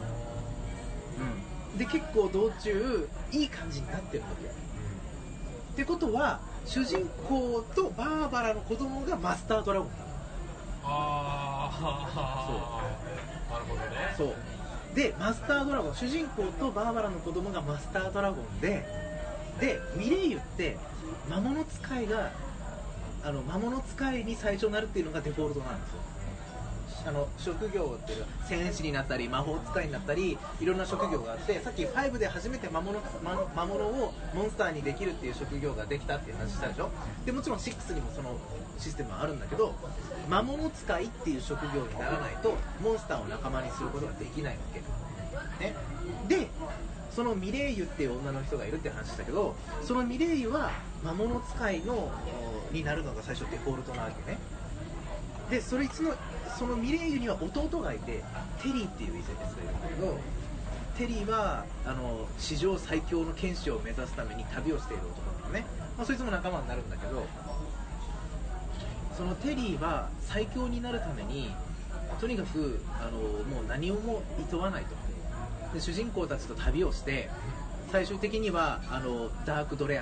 で結構道中いい感じになってるわけってことは、主人公とバーバラの子供がマスタードラゴンなの。 そうなるほどね。 そうでマスタードラゴン、主人公とバーバラの子供がマスタードラゴンでミレイユって魔物使いが魔物使いに最初なるっていうのがデフォルトなんですよ。職業っていうのは戦士になったり魔法使いになったりいろんな職業があって、さっき5で初めて魔物をモンスターにできるっていう職業ができたっていう話したでしょ。でもちろん6にもそのシステムはあるんだけど、魔物使いっていう職業にならないとモンスターを仲間にすることができないわけ、ね、でそのミレイユっていう女の人がいるって話したけど、そのミレイユは魔物使いになるのが最初デフォルトなわけね。でそのミレイユには弟がいて、テリーっていうやつがいるんだけど、テリーは史上最強の剣士を目指すために旅をしている男なのね。そいつも仲間になるんだけど、そのテリーは最強になるためにとにかくもう何をも厭わないと。で主人公たちと旅をして最終的にはダークドレア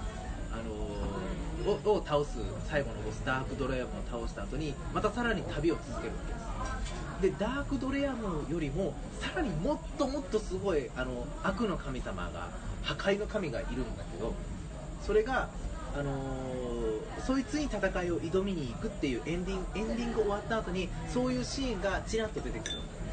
ムを倒す最後のボスダークドレアムを倒した後にまたさらに旅を続けるわけです。でダークドレアムよりもさらにもっともっとすごい悪の神様が破壊の神がいるんだけど、それがそいつに戦いを挑みに行くっていうエンディング終わった後にそういうシーンがちらっと出てくる。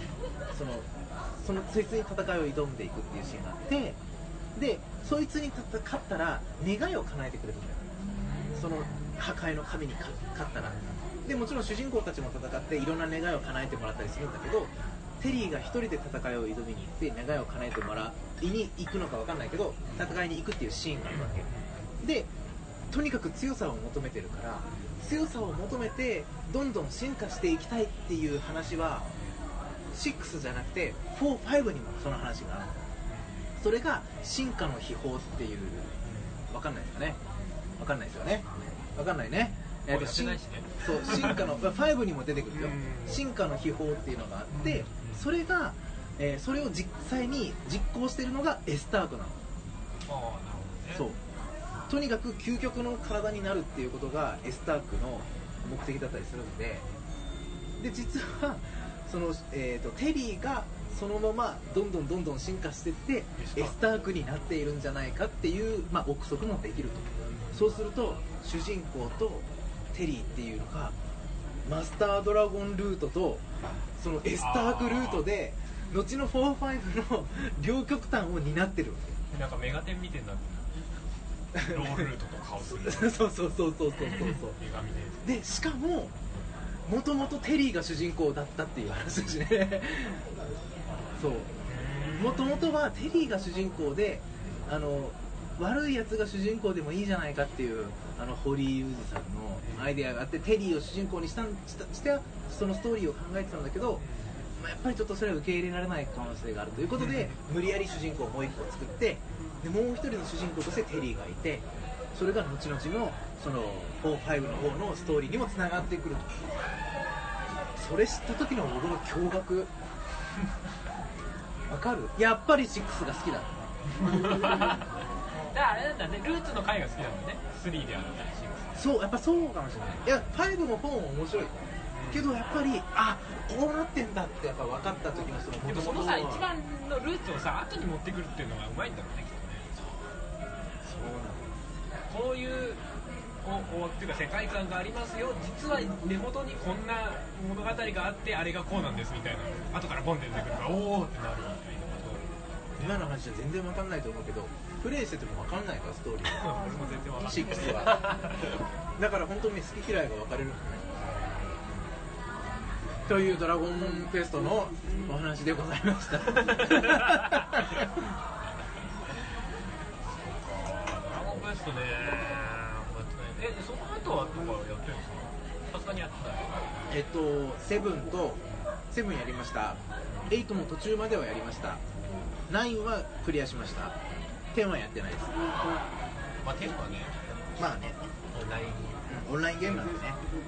そいつに戦いを挑んでいくっていうシーンがあって、でそいつに勝ったら願いを叶えてくれるんだよ。その破壊の神に勝ったら。でもちろん主人公たちも戦っていろんな願いを叶えてもらったりするんだけど、テリーが一人で戦いを挑みに行って願いを叶えてもらいに行くのか分かんないけど戦いに行くっていうシーンがあるわけで、とにかく強さを求めてるから強さを求めてどんどん進化していきたいっていう話は6じゃなくて4、5にもその話がある。それが進化の秘宝っていう、分かんないですかね、分かんないですよね、分かんないね。そう進化の5にも出てくるよ。進化の秘宝っていうのがあって、それが、それを実際に実行しているのがエスタークなの。そうとにかく究極の体になるっていうことがエスタークの目的だったりするんで、実はその、テリーがそのままどんどん進化していってエスタークになっているんじゃないかっていう、憶測もできると。そうすると主人公とテリーっていうのがマスタードラゴンルートとそのエスタークルートで後の4、5の両極端を担ってるわけ。 なんかメガテンみたいになってるロールートと顔するそうでしかももともとテリーが主人公だったっていう話だしねそうもともとはテリーが主人公で悪いやつが主人公でもいいじゃないかっていうホリー・ユーズさんのアイデアがあってテリーを主人公にしてそのストーリーを考えてたんだけど、やっぱりちょっとそれは受け入れられない可能性があるということで、無理やり主人公をもう一個作ってでもう一人の主人公としてテリーがいて、それが後々のその4、5の方のストーリーにもつながってくると。それ知った時の僕の驚愕わかる？やっぱり6が好きだあれなんだね、ルーツの回が好きなのね、3であるそう、やっぱそうかもしれない。いや、5も4も面白いけど、やっぱりこうなってんだってやっぱ分かった時のでもそのさ、一番のルーツをさ、後に持ってくるっていうのがうまいんだろうね、きっとね。そういうっていうか世界観がありますよ、実は根元にこんな物語があってあれがこうなんですみたいな、後からボンって出てくるからおーってなるみたいな。 今の話は全然分かんないと思うけど、プレイしてても分かんないからストーリー俺も全然分かんない 6はだから本当に好き嫌いが分かれるというドラゴンクエストのお話でございましたドラゴンクエストね、その後はとかやってるんですか？さすがにやってない。 7やりました。8も途中まではやりました。9はクリアしました。10はやってないです。 まあ10はね、 まあね、オンラインゲームなんでね。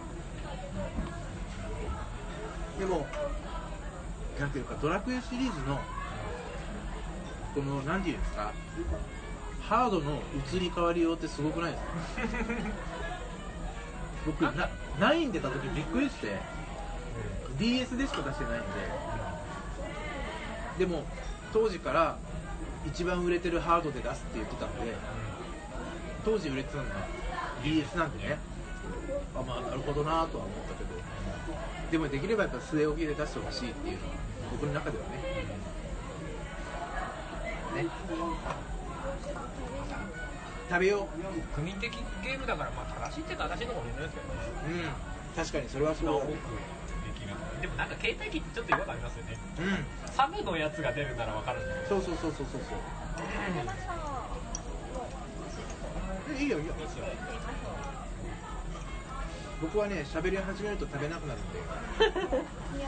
でもなんていうか、ドラクエシリーズのこのなんていうんですか、ハードの移り変わりようってすごくないですか？僕9出た時びっくりして、DS でしか出してないんで、でも当時から一番売れてるハードで出すって言ってたんで、当時売れてたのが DS なんでね、まあなるほどなとは思ったけど、でもできればやっぱ据え置きで出してほしいっていうのは僕の中ではね。食べよう。 国民的ゲームだから、まあ正しいって正しいのかもしれないですけどね。 確かにそれはそうだ。 多くできる。でもなんか携帯機ってちょっと違和感ありますよね。サブのやつが出るならわかるんだけど。 そう。いいよ。僕はね、喋り始めると食べなくなるんで。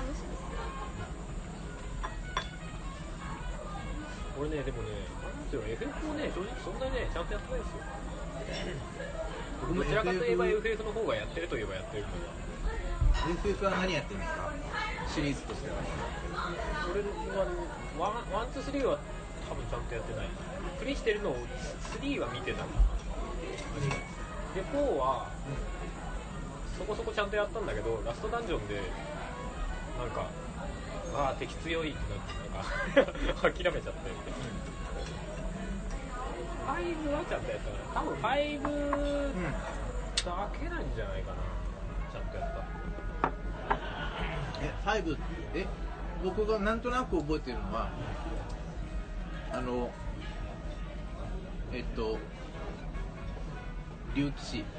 俺ね、でもね、FF をね、正直そんなにね、ちゃんとやってないんですよ。僕どちらかといえば FF の方がやってるといえばやってるから。 FF は何やってるんですか？ シリーズとしては。 俺はワンツースリーは多分ちゃんとやってない。プレイしてるのを3は見てたかな。で4はそこそこちゃんとやったんだけど、ラストダンジョンでなんか敵強いってなってなんか諦めちゃって。5はちゃんとやったから、多分5だけなんじゃないかな、ちゃんとやった。 5僕がなんとなく覚えてるのは竜騎士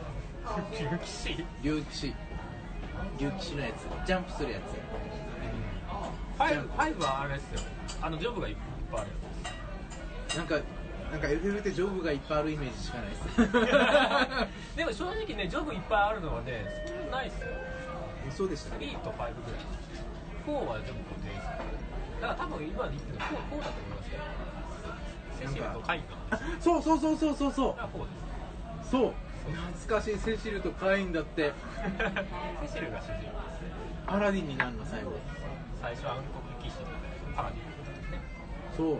のやつ、ジャンプするやつ。 5はあれですよ、ジョブがいっぱいあるやなんか FF ってジョブがいっぱいあるイメージしかないです。 でも正直ね、ジョブいっぱいあるのはね、そんなないっすよ。 そうでしたね。 3と5ぐらい。4はジョブ固定です。だから多分今で言ってるの4だと思いますよ。セシルとカインが。 そうそれは4です。 そう懐かしい、セシルとカインだって。 セシルが主人公ですね。 アラディンになるの最後。 最初は暗黒騎士とパラディンですね。 そう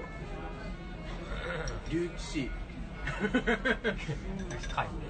竜騎士カイン。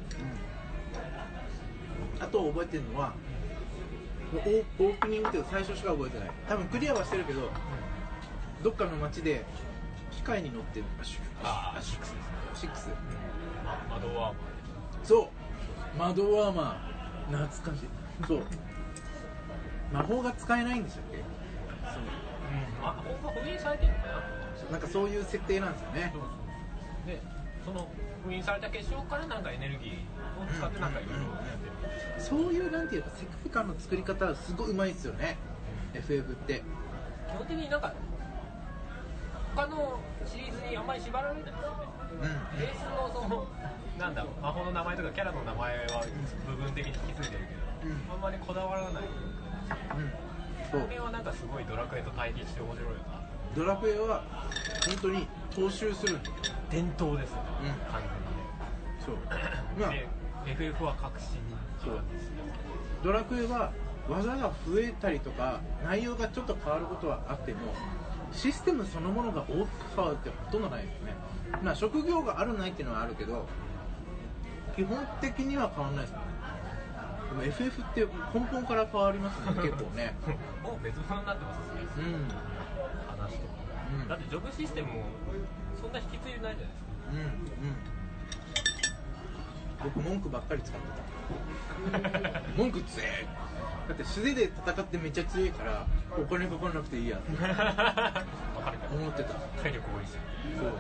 あと覚えてるのはオープニングっていうか最初しか覚えてない。多分クリアはしてるけど、どっかの街で機械に乗ってる。6ですね。 マドワーマー。 そうマドワーマー、懐かしい。そう魔法が使えないんでしたっけ。 魔法が封印されてるのかな。 なんかそういう設定なんですよね。 でその封印された結晶からなんかエネルギーを使ってなんかいろいろやってる。 そういうなんていうか世界観の作り方はすごいうまいですよね、 FF って。 基本的になんか他のシリーズにあんまり縛られないですよね。ベースのそのなんだろう、魔法の名前とかキャラの名前は部分的に引き継いでるけど、あんまりこだわらない。 そうこれはなんかすごいドラクエと対比して面白いよな。 ドラクエは本当に踏襲するんですよ。 伝統ですね、完そう全にね。で FF は革新。 そうドラクエは技が増えたりとか内容がちょっと変わることはあっても、システムそのものが大きく変わるってほとんどないですね。まあ職業があるないっていうのはあるけど、基本的には変わらないですね。でも FF って根本から変わりますね、結構ね。 もう別物になってますね、話とか。だってジョブシステムもそんな引き継いでないじゃないですか。 僕文句ばっかり使ってた。文句強え。だって素手で戦ってめっちゃ強いからお金かからなくていいやって思ってた。 体力多いし。 そう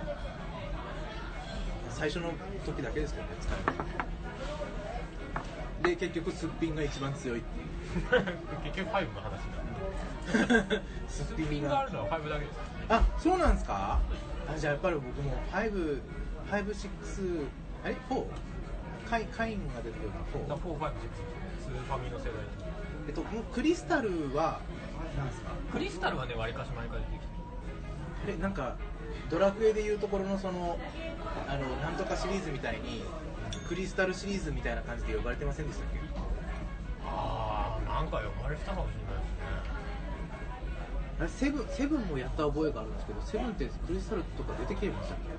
最初の時だけですけどね、使える。で結局すっぴんが一番強いっていう結局5の話になる。 すっぴんがあるのは5だけです。 あ、そうなんですか。じゃあやっぱり僕も5、6、あれ 4？ カインが出てくるのは4。 4、5、6、スーファミの世代。 クリスタルは何ですか。 クリスタルはね、わりかし前から出てきて。 なんかドラクエでいうところのそのなんとかシリーズみたいにクリスタルシリーズみたいな感じで呼ばれてませんでしたっけ。 なんか呼ばれてたかもしれないですね。 セブンもやった覚えがあるんですけど、セブンってクリスタルとか出てきてましたっけ。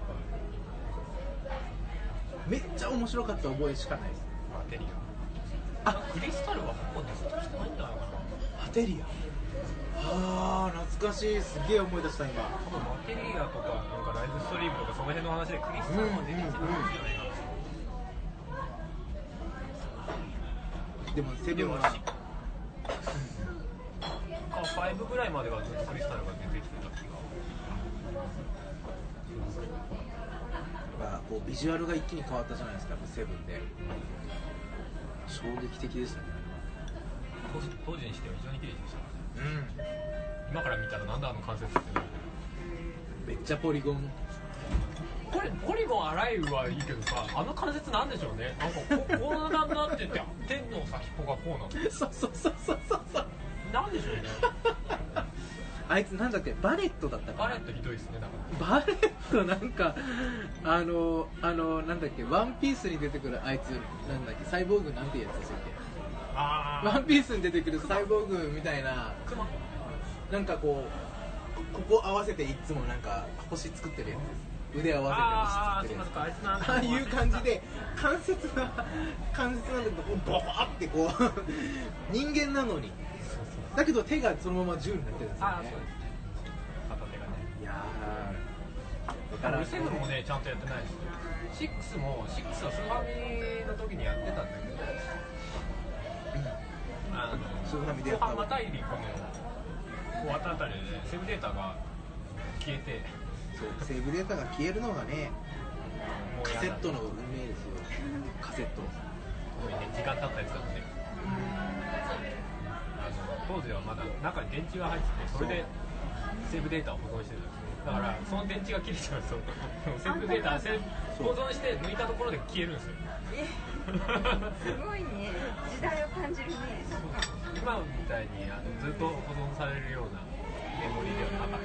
めっちゃ面白かった覚えしかないです。 マテリア。クリスタルはほぼ出てきてないんじゃないかな。 マテリア。懐かしい。すげえ思い出した今。 多分マテリアとかなんかライブストリームとかその辺の話でクリスタルも出てきてないんじゃないかな。 でもセブンは 5ぐらいまではずっとクリスタルが出てきてた気が。 こうビジュアルが一気に変わったじゃないですか、セブンで。衝撃的でしたね。 当時にしては非常に綺麗でした。今から見たらなんだあの関節って。 めっちゃポリゴン。 これポリゴンアライブはいいけどさ、あの関節なんでしょうね。なんかこうなんなってて天の先っぽがこうなの。 そうなんでしょうね。 あいつなんだっけ、バレットだったかな。 バレットひどいですね。だからバレットなんかなんだっけ、ワンピースに出てくるあいつなんだっけ、サイボーグなんてやつでしたっけ。 ワンピースに出てくるサイボーグみたいな、なんかここ合わせていつもなんか星作ってるやつです。腕合わせて星作ってるやつ。ああいう感じで関節なんだけどボワってこう人間なのに、だけど手がそのまま銃になってるんですよね。 片手がね。 いやー、 だからセブンもねちゃんとやってないし、6はスーファミの時にやってたんだけど、 スーファミでやった後半またいりこの終わったあたりでセーブデータが消えて、 そうセーブデータが消えるのがね、カセットの運命ですよ。カセット時間経ったやつだって、当時はまだ中に電池が入ってて、それでセーブデータを保存してたんですね。だからその電池が切れちゃうとセーブデータ保存して抜いたところで消えるんですよ。 すごいね、時代を感じるね。 今みたいにずっと保存されるようなメモリーではなかった。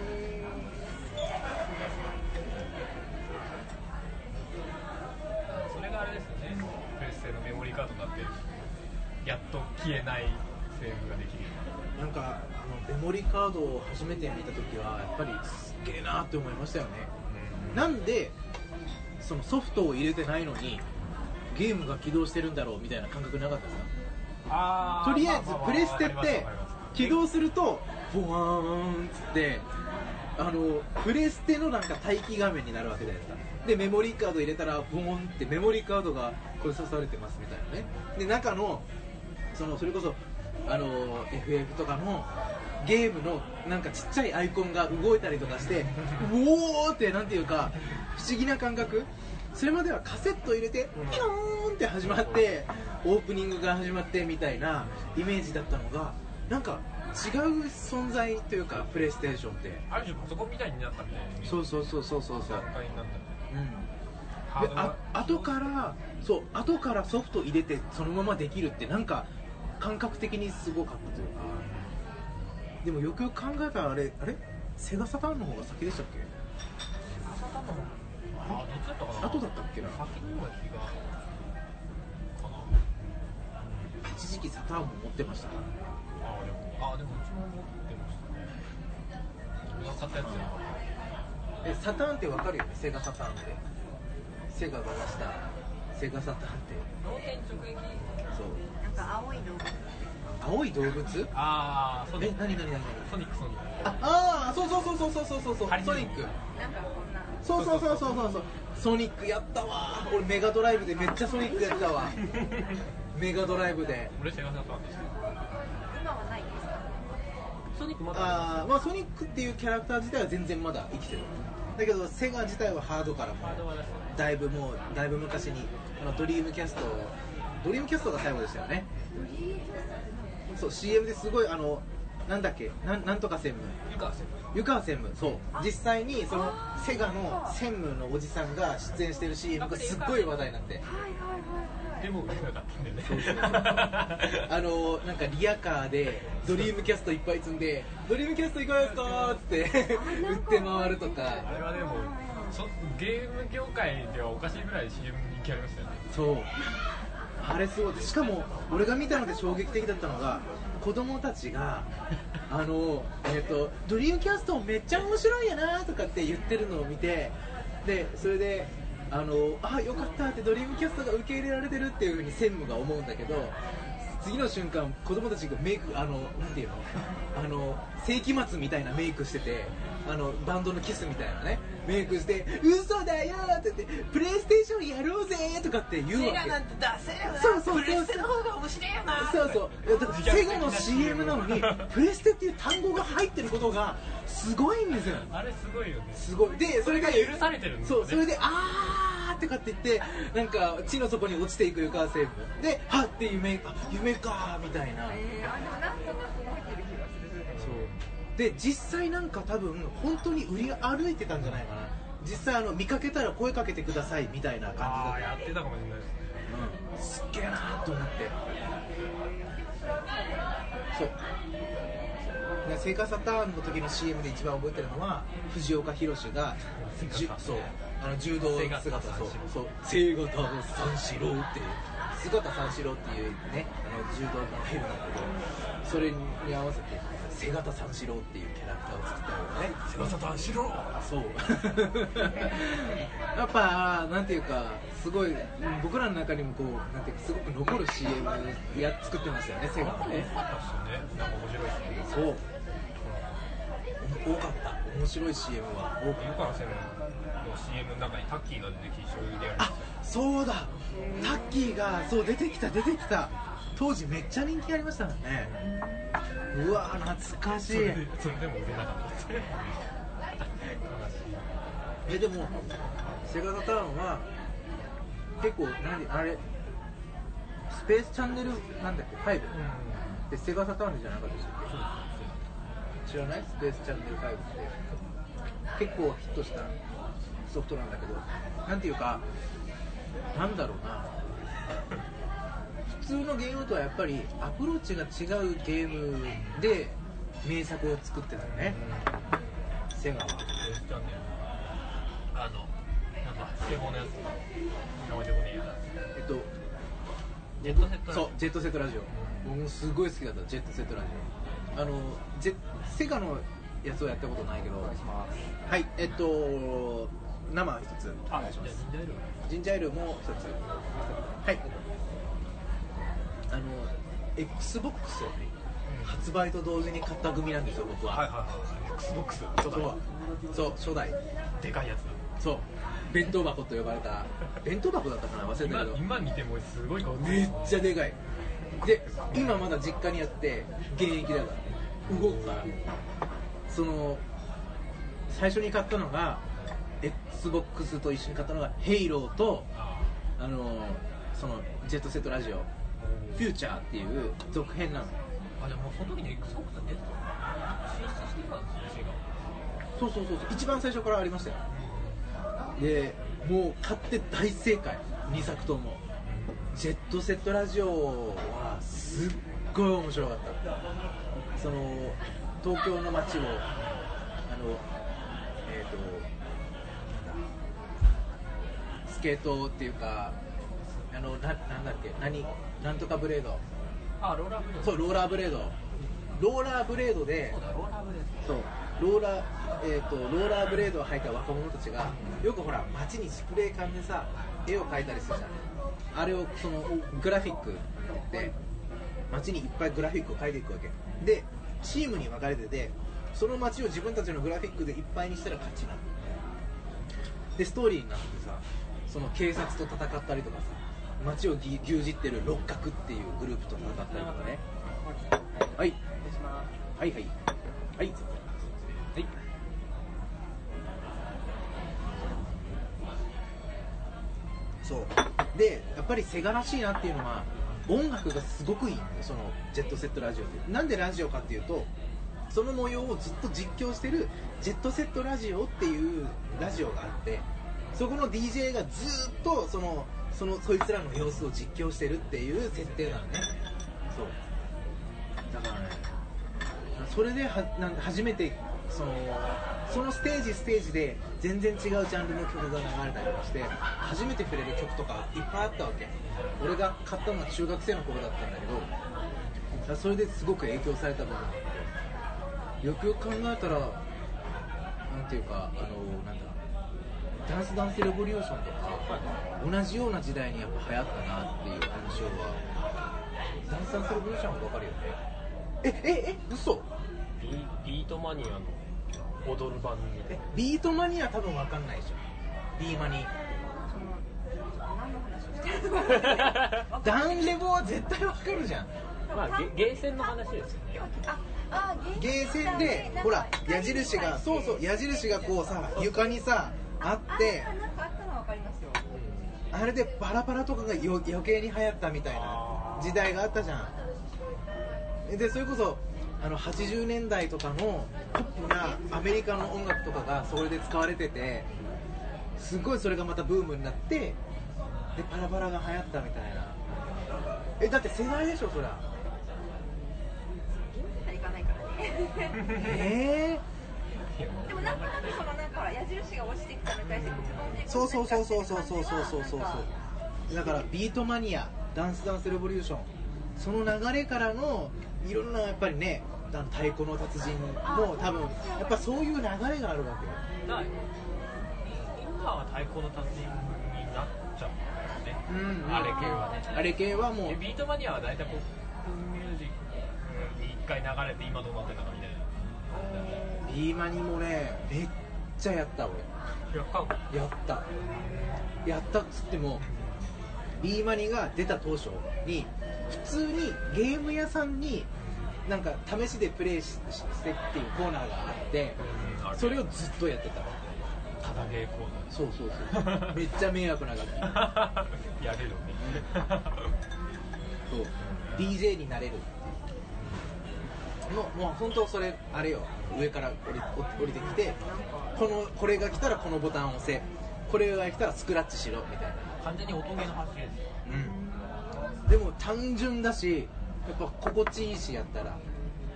それがあれですよね、プレステのメモリーカードだってやっと消えないセーブができるようなんかメモリカードを初めて見たときはやっぱりすっげえなって思いましたよね。なんでそのソフトを入れてないのにゲームが起動してるんだろうみたいな感覚なかったですか？とりあえずプレステって起動するとボワーンっつってプレステのなんか待機画面になるわけじゃないですか。でメモリーカード入れたらボーンってメモリーカードがこれ刺されてますみたいなね。で中のそれこそFF とかのゲームのなんかちっちゃいアイコンが動いたりとかしておーってなんていうか不思議な感覚。それまではカセット入れてピローンって始まってオープニングが始まってみたいなイメージだったのが、なんか違う存在というかプレイステーションってある種パソコンみたいになったみたいな。 そうで後からソフト入れてそのままできるってなんか感覚的にすごかったというか。でもよくよく考えたらあれセガサターンの方が先でしたっけ？ どっちだったかな？ 後だったっけな。 先には気がかな。 一時期サターンも持ってましたから。 でもうちも持ってましたね。俺が買ったやつや。 サターンってわかるよね、セガサターンって。セガが出したセガサターンって。 脳天直撃。 そう。 なんか青い動物。 青い動物？ ソニック。 何？ ソニック。 そう。ソニック。 なんかこんな。 そう。ソニックやったわ。俺メガドライブでめっちゃソニックやったわ。メガドライブで。 俺セガサターンでした。 今はないですか？ ソニックまだ。 ソニックっていうキャラクター自体は全然まだ生きてる。だけどセガ自体はハードからもだいぶ昔にドリームキャストが最後でしたよね。そう CM ですごいなんだっけなんとか専務湯川専務。そう実際にそのセガの専務のおじさんが出演してる CM がすっごい話題になって。 でも売れなかったんだよね。 なんかリアカーでドリームキャストいっぱい積んでドリームキャストいかがですかーって売って回るとか。 あれはでもゲーム業界ではおかしいぐらい CM 人気ありましたよね。 そうあれすごい。しかも俺が見たので衝撃的だったのが子供たちがドリームキャストめっちゃ面白いやなとかって言ってるのを見て、でそれでよかったってドリームキャストが受け入れられてるっていう風に専務が思うんだけど、次の瞬間子供たちがメイクなんていうの世紀末みたいなメイクしててバンドのキスみたいなねメイクして嘘だよって言ってプレイステーションやろうぜとかって言うわけ。セガなんて出せるな。そうプレステの方が面白いよな。そうだからセガの CM なのにプレステっていう単語が入ってることがすごいんですよ。 あれすごいよね。 すごい。でそれが許されてるんですよね。 そうそれでってかって言ってなんか地の底に落ちていく湯川専務ではって夢かみたいな。 なんとなく覚えてる気がする。 そうで実際なんか多分本当に売り歩いてたんじゃないかな。実際見かけたら声かけてくださいみたいな感じだった。 やってたかもしれないですね。 すっげえなと思って。そうセガサターンの時の CM で一番覚えてるのは藤岡弘が柔道姿。そうセガタ三四郎って姿三四郎っていうね柔道家がいるんだけど、それに合わせて瀬形三四郎っていうキャラクターを作ったよね。 瀬形三四郎。 そうやっぱなんていうかすごい僕らの中にもこうなんていうかすごく残る CM 作ってましたよね、セガはね。 なんか面白いですね。 そう多かった、面白い CM は多かった。 湯川セブンの CM の中にタッキーが出てきて一緒にやるんですよ。 そうだ、タッキーがそう出てきた当時めっちゃ人気ありましたもんね。うわ懐かしい。 それでも売れなかった。 でもセガサターンは結構あれスペースチャンネルなんだっけ5、でセガサターンじゃなかったでしたっけ。知らない？スペースチャンネル5って結構ヒットしたソフトなんだけど、なんていうかなんだろうな、普通のゲームとはやっぱりアプローチが違うゲームで名作を作ってたよね、セガは。 スペースチャンネルなんだスケボーのやつ名前でもねえや。ジェットセットラジオ。 そう、ジェットセットラジオ、僕もすごい好きだった。ジェットセットラジオセガのやつをやったことないけど、はい、生一つお願いします。ジンジャーエールも一つ。はい、Xbox をね発売と同時に買った組なんですよ、僕は。 はいはいはい。Xbox そう初代でかいやつだ。 そう弁当箱と呼ばれた、弁当箱だったかな忘れたけど、 今見てもすごい顔。 めっちゃでかいで、今まだ実家にあって現役だから動くから。最初に買ったのが Xbox と一緒に買ったのがヘイローとそのジェットセットラジオフューチャーっていう続編なの。 あ、じゃあもうその時に Xbox が出てた、進出してたんですね、 そう一番最初からありましたよ。でもう買って大正解、2作とも。ジェットセットラジオはすっごい面白かった。東京の街をスケートっていうかなんだっけ、なんとかブレード。 あ、ローラーブレード。 そう、ローラーブレードで、そうだ、ローラーブレードを履いた若者たちがよくほら街にスプレー缶でさ絵を描いたりするじゃん。あれをグラフィックで街にいっぱいグラフィックを描いていくわけで、チームに分かれてて、その街を自分たちのグラフィックでいっぱいにしたら勝ちなので、ストーリーになってさ、その警察と戦ったりとかさ、街を牛耳ってる六角っていうグループと戦ったりとかね。はいはいはいはいはい、そうで、やっぱりセガらしいなっていうのは音楽がすごくいい。そのジェットセットラジオってなんでラジオかっていうと、その模様をずっと実況してるジェットセットラジオっていうラジオがあって、そこの DJ がずっとそいつらの様子を実況してるっていう設定なのね。そうだからね、それで初めてそのステージで全然違うジャンルの曲が流れたりとかして、初めて触れる曲とかいっぱいあったわけ。俺が買ったのは中学生の頃だったんだけど、それですごく影響された部分があって、よくよく考えたらなんていうかなんだ、ダンスダンスレボリューションとか同じような時代にやっぱ流行ったなっていう印象は。ダンスダンスレボリューションは分かるよね。嘘。 ビートマニアの踊る版。 ビートマニア多分分かんないでしょ。ビーマニダンレボは絶対分かるじゃん。 まあゲーセンの話ですよね。 ゲーセンでほら矢印が、そう矢印がこうさ床にさあって、 なんかあったの分かりますよ。 あれでパラパラとかが余計に流行ったみたいな時代があったじゃん。でそれこそ80年代とかのポップなアメリカの音楽とかがそれで使われてて、すごいそれがまたブームになって、でパラパラが流行ったみたいな。だって世代でしょそりゃ。 行かないからね。でもなんかほら矢印が落ちてきたのに対してそうだからビートマニアダンスダンスレボリューション、その流れからのいろんなやっぱりね、太鼓の達人も多分やっぱそういう流れがあるわけよ。 だから今は太鼓の達人になっちゃったよね、あれ系はね。 あれ系はもうビートマニアは大体ポップミュージックに一回流れて今どうなってんだかみたいな。 ビーマニもねめっちゃやった俺。やったっつっても、ビーマニが出た当初に普通にゲーム屋さんになんか試しでプレイしてっていうコーナーがあって、それをずっとやってた。 ただゲーコーナー。 そうめっちゃ迷惑な楽器やれるねそう DJ になれるもう本当それあれよ、上から降りてきて、これが来たらこのボタンを押せ、これが来たらスクラッチしろみたいな。 完全に音ゲーの発信ですよ。 でも単純だしやっぱ心地いいし、やったら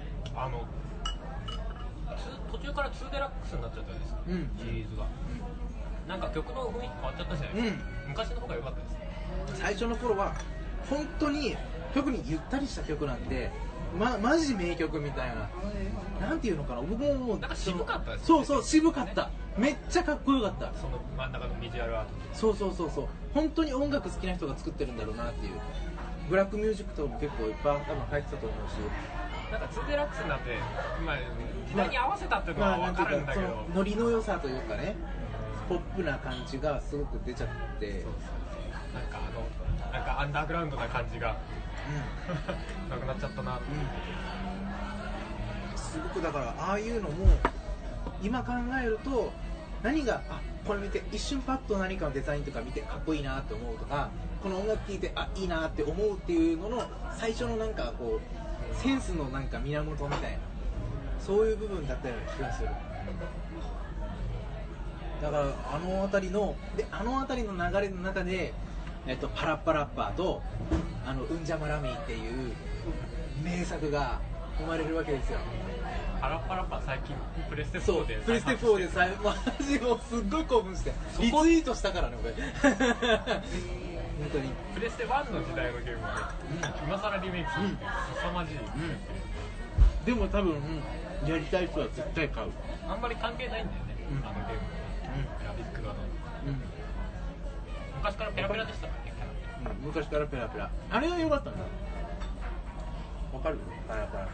途中から2デラックスになっちゃったじゃないですか、シリーズが、なんか曲の雰囲気変わっちゃったじゃないですか、昔の方が良かったです。 最初の頃は本当に特にゆったりした曲なんてマジ名曲みたいな、なんていうのかな、僕ももうなんか渋かったですよね。そう渋かった、めっちゃかっこよかった。 その真ん中のビジュアルアート。 そう本当に音楽好きな人が作ってるんだろうなっていう。ブラックミュージックとかも結構いっぱい多分入ってたと思うし、 なんか2デラックスになって今時代に合わせたっていうのは分かるんだけど、 そのノリの良さというかね、ポップな感じがすごく出ちゃって、 なんかアンダーグラウンドな感じが、なくなっちゃったなって、 すごくだからああいうのも今考えると、何がこれ見て一瞬パッと何かのデザインとか見てかっこいいなって思うとか、この音楽聴いていいなって思うっていうのの最初のなんかこうセンスのなんか源みたいな、そういう部分だったような気がする。だからあの辺りの流れの中で、パラッパラッパーとうんじゃまラミーっていう名作が生まれるわけですよ。 パラッパラッパー最近プレステ4でプレステ4でマジもうすっごい興奮してリツイートしたからね俺本当にプレステ1の時代のゲームはね、今更リメイクするって凄まじい、 でも多分、やりたい人は絶対買う。 あんまり関係ないんだよね、あのゲーム、グラフィックが昔からペラペラでしたからね、 昔からペラペラ、あれが良かったんだ。わかる？パラパラ。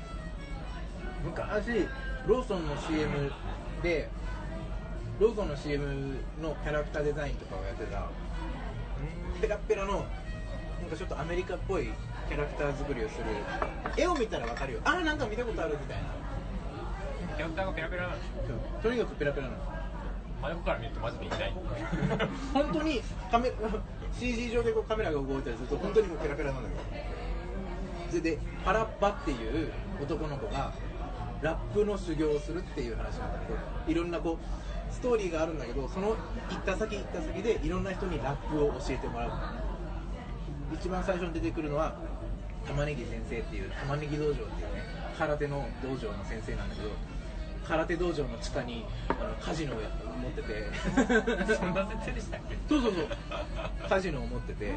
昔ローソンの CM でローソンの CM のキャラクターデザインとかをやってたペラペラのなんかちょっとアメリカっぽいキャラクター作りをする。絵を見たらわかるよ、なんか見たことあるみたいな。 キャラクターがペラペラなんですよ。 とにかくペラペラなの。 真横から見るとマジで痛い本当にCG 上でこうカメラが動いたりすると本当にもうペラペラなんだよ。それでパラッパっていう男の子がラップの修行をするっていう話なんだけど、いろんなこうストーリーがあるんだけど、その行った先でいろんな人にラップを教えてもらう。一番最初に出てくるのは玉ねぎ先生っていう、玉ねぎ道場っていうね空手の道場の先生なんだけど、空手道場の地下にカジノを持っててそんな設定でしたっけ？ そうカジノを持ってて、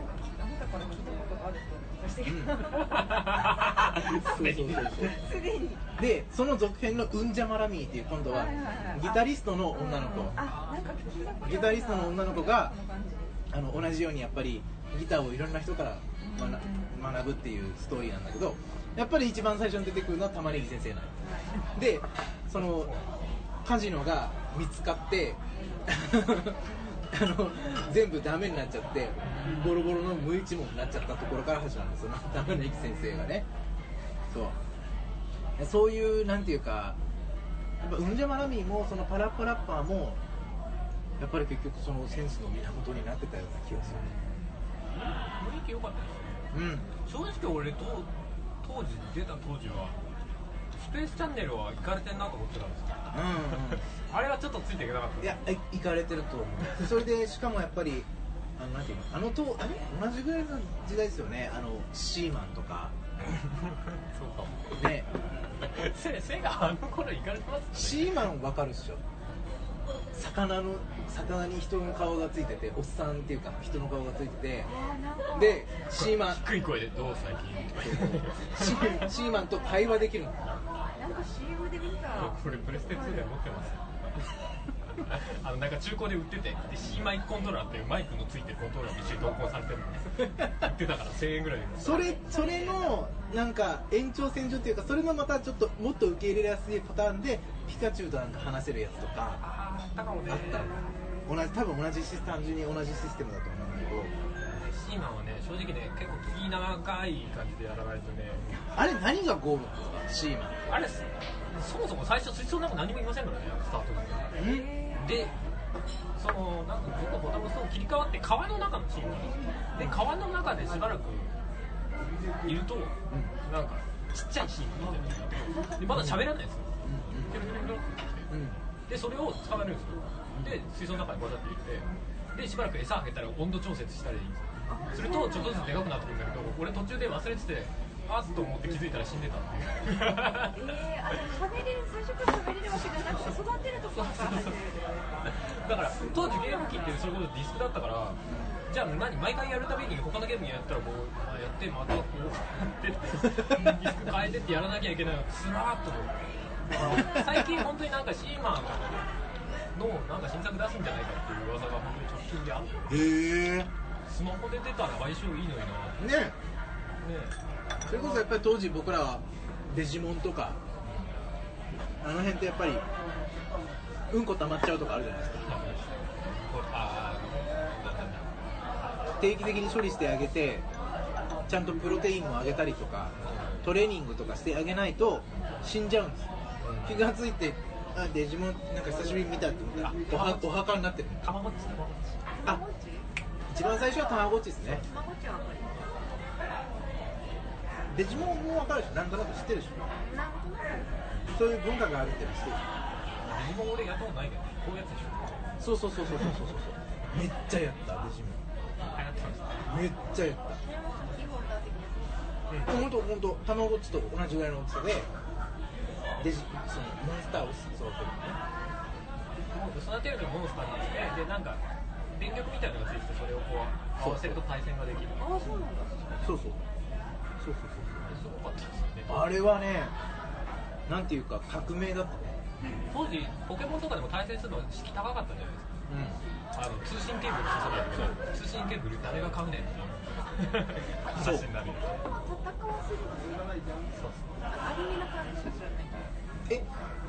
でその続編のうんじゃまラミーっていう、今度はギタリストの女の子が同じようにやっぱりギターをいろんな人から学ぶっていうストーリーなんだけど、やっぱり一番最初に出てくるのは玉ねぎ先生なので、そのカジノが見つかって全部ダメになっちゃってボロボロの無一文になっちゃったところから始まるんですよ、玉ねぎ先生がね。そういうなんていうか、やっぱうんじゃまラミーもそのパラッパラッパーもやっぱり結局そのセンスの源になってたような気がする。 雰囲気良かったですよ、正直俺出た当時はスペースチャンネルは行かれてんなと思ってたんですよ、あれはちょっとついていけなかった。 いや、行かれてると思う。それでしかもやっぱりなんていうの、同じぐらいの時代ですよね、シーマンとかそうかもね。セガあの頃行かれてますね。 シーマン分かるっしょ。 魚に人の顔がついてて、おっさんっていうか人の顔がついてて、 なんかでシーマン低い声でどう最近シーマンと会話できるの。 なんか CM で見た。 これプレステ2で持ってますなんか中古で売ってて、で C マイクコントローラーっていうマイクのついてるコントローラーも一緒に同梱されてるの売ってたから1000円ぐらいで。 それのなんか延長線上っていうか、それのまたちょっともっと受け入れやすいパターンでピカチュウとなんか話せるやつとかあったかもね。 あったの。多分単純に同じシステムだと思うんだけど、 シーマンはね、正直ね、結構気長い感じでやらないとね。 あれ何がゴールですか、シーマン。 あれそもそも最初水槽なんか何もいませんからね、スタートで。そのなんかずっとボタンを切り替わって川の中のシーンで、川の中でしばらくいると、なんかちっちゃいシーンみたいなのがあって、でまだ喋らないんですよ。ピロピロピロって言って、でそれを捕まえるんですよ。で水槽の中にバタって入れて、でしばらく餌あげたら温度調節したりするとちょっとずつでかくなってくるんだけど、俺途中で忘れてて、あっと思って気づいたら死んでたっていう。 喋れる、最初から喋れるわけじゃなくて、育てるところから始める。 だから当時ゲーム機ってそれこそディスクだったから、じゃあ毎回やるたびに他のゲームやったらこうやってまたこうやってディスク変えてってやらなきゃいけないのがつらーっと思って最近本当になんかシーマンのなんか新作出すんじゃないかっていう噂が本当に直近であって、 へえ。 スマホで出たら相性いいのにな。 ね。それこそやっぱり当時僕らはデジモンとかあの辺ってやっぱりうんこ溜まっちゃうとかあるじゃないですか。定期的に処理してあげて、ちゃんとプロテインもあげたりとかトレーニングとかしてあげないと死んじゃうんですよ。気がついて、あ、デジモンなんか久しぶりに見たって思ったらお墓になってる。 たまごっち。 あ、一番最初はたまごっちですね。 たまごっちは分かります。 デジモンも分かるでしょ、なんとなく知ってるでしょ。 なんとなくそういう文化があるっての知ってる。 デジモン俺やったことないけど、こういうやつでしょ。 そうめっちゃやったデジモン。 流行ってました。 めっちゃやった。 キーホルダー的な。 ほんとたまごっちと同じぐらいの大きさでそのモンスターを育てる。 育てるのモンスターにして、でなんか電力みたいなのがついてて、それをこう合わせると対戦ができる。 ああ、そうなんだ。 そうすごかったですよね。 あれはね、なんていうか革命だったね。 当時ポケモンとかでも対戦するの敷居高かったんじゃないですか。通信ケーブル刺さないけど、通信ケーブル誰が買うねんって話になるよね。 戦わせるのね。 そうアニメな感じしか知らない。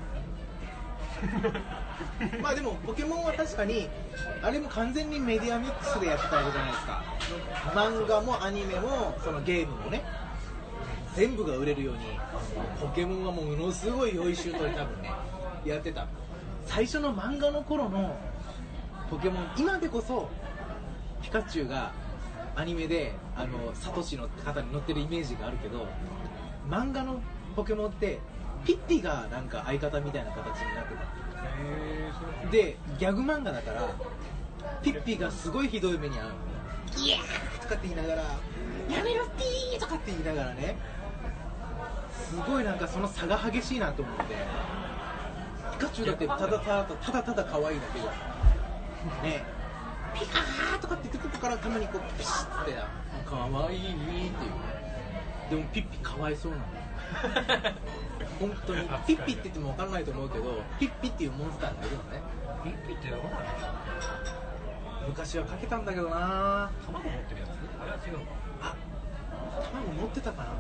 まあでもポケモンは確かにあれも完全にメディアミックスでやってたわけじゃないですか。漫画もアニメもそのゲームもね、全部が売れるようにポケモンはものすごい良い周到で多分ねやってた。最初の漫画の頃のポケモン、今でこそピカチュウがアニメでサトシの肩に乗ってるイメージがあるけど、漫画のポケモンってピッピがなんか相方みたいな形になってた。でギャグ漫画だからピッピがすごいひどい目に遭う。イヤーとかって言いながら、やめろピーとかって言いながらね、すごいなんかその差が激しいなと思って。ピカチュウだってただただ可愛いだけじゃんね。ピカーとかって言ってくるからたまにこうピシッって可愛いっていう。でもピッピかわいそうなの本当に。ピッピって言っても分からないと思うけど、ピッピっていうモンスターがいるのね。 ピッピってどうなんですか。 昔はかけたんだけどな。 卵持ってるやつ、あれは違うか。 あ、卵持ってたかな。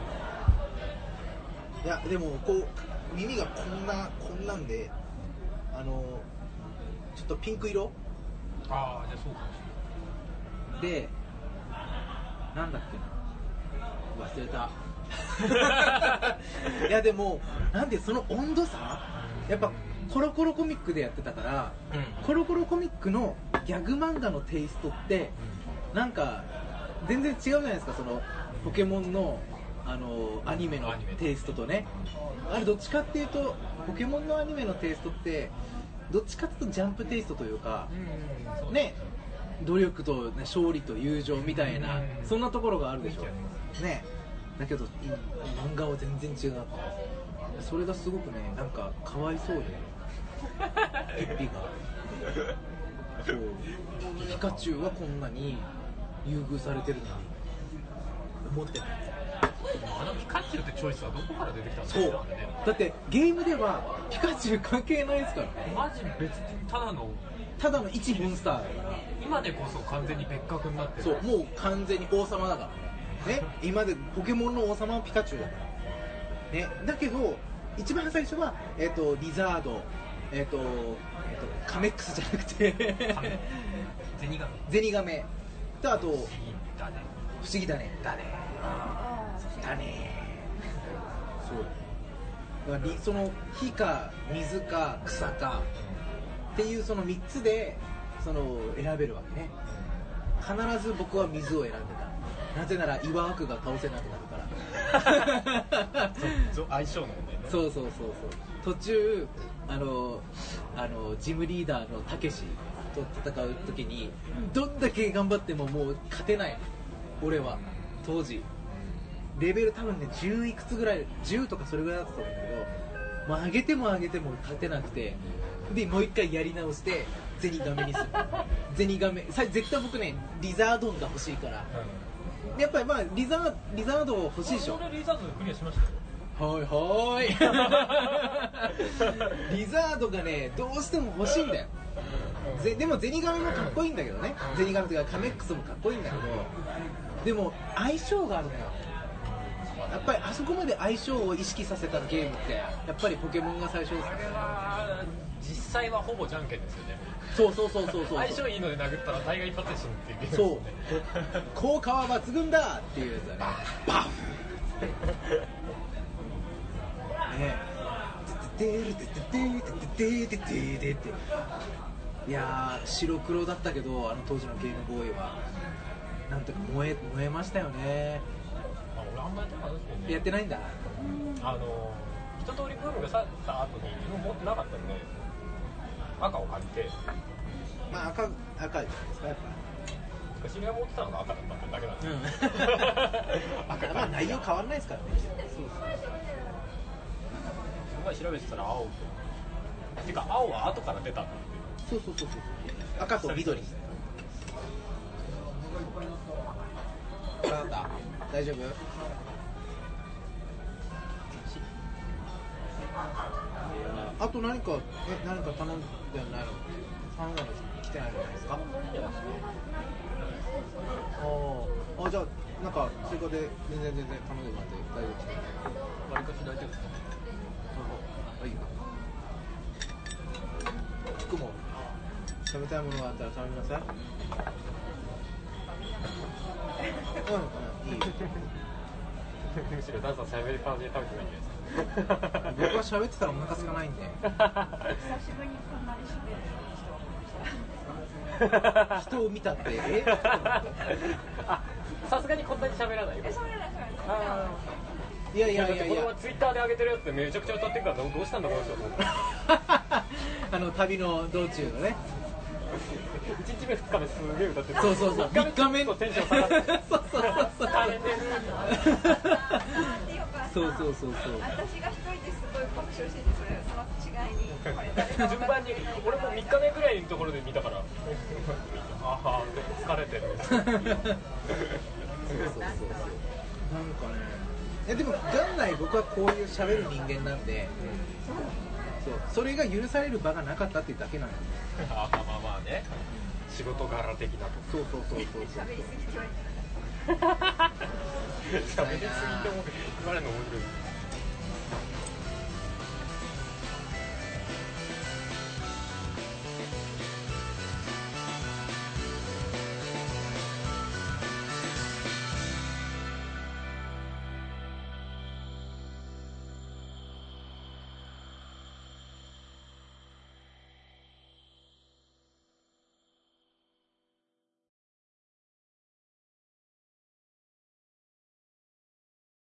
いやでもこう耳がこんなんでちょっとピンク色。 ああ、じゃあそうかもしれない。 でなんだっけな、忘れたいやでもなんでその温度差、やっぱコロコロコミックでやってたから、コロコロコミックのギャグ漫画のテイストってなんか全然違うじゃないですか。そのポケモンのアニメのテイストとね、あれどっちかっていうとポケモンのアニメのテイストってどっちかっていうとジャンプテイストというか、ね、努力と、ね、勝利と友情みたいな、そんなところがあるでしょね。だけど漫画は全然違う。それがすごくね、なんかかわいそうでピッピがピカチュウはこんなに優遇されてるのに思ってない。 あのピカチュウってチョイスはどこから出てきたんですそうかあれね。 だってゲームではピカチュウ関係ないですからマジ別にただの一モンスターだから今でこそ完全に別格になってる。 そうもう完全に王様だからね今でポケモンの王様はピカチュウだからねだけど一番最初はリザードカメックスじゃなくてゼニガメとあと不思議だねだねそうその火か水か草かっていうその3つでその選べるわけね。必ず僕は水を選んでた。なぜなら岩悪が倒せなくなるから相性の問題ね。 そう途中ジムリーダーのたけしと戦う時にどんだけ頑張ってももう勝てない俺は当時レベル多分ね10いくつぐらい10とかそれぐらいだったと思うんだけど、上げても勝てなくてでもう一回やり直してゼニガメにするゼニガメ絶対僕ねリザードンが欲しいから、やっぱりリザード欲しいでしょ。 俺リザードでクリアしましたよ。 はいリザードがねどうしても欲しいんだよ。でもゼニガメもかっこいいんだけどね、ゼニガメとかカメックスもかっこいいんだけど、でも相性があるのよ。やっぱりあそこまで相性を意識させたゲームってやっぱりポケモンが最初ですね。 実際はほぼじゃんけんですよね。 そう相性いいので殴ったら大概一発で死ぬっていうゲームですそうよね。 効果は抜群だっていうやつだね。バフねいやー白黒だったけどあの当時のゲームボーイはなんとか燃えましたよね。 俺あんまやってなかったですけどね。 やってないんだ。 一通りブームが去った後に自分持ってなかったんで赤を借りて、 赤じゃないですかやっぱ。 知り合い持ってたのが赤だったってだけなんですよ。赤内容変わらないですからね。 調べてたら青っていうか青は後から出たってそう赤と緑。なんだ大丈夫？あと何か頼んでないの？頼んだの来てないじゃないですか？じゃあなんか追加で全然頼んでもらって大丈夫ですか？ 割りかし大丈夫ですか？ いいよ。服も食べたいものがあったら頼みなさい。いいよ。 むしろダンさん喋る感じで食べてないんじゃないですか。 僕は喋ってたらお腹空かないんで。 久しぶりにこんなに喋る人を見たってさすがにこんなに喋らないよ。 いやこのツイッターで上げてるやつめちゃくちゃ歌ってるからどうしたんだこの人と思って旅の道中のね 1日目2日目すげえ歌ってる。 そう3日目とテンション下がって垂れてるそう私が一人ですごい爆笑しててその違いに順番に俺も3日目ぐらいのところで見たからああ疲れてるそうなんかねでも元来僕はこういう喋る人間なんで、それが許される場がなかったっていうだけなんですよ。 まあね仕事柄的なとそう喋りすぎて喋りすぎても言われるの面白い。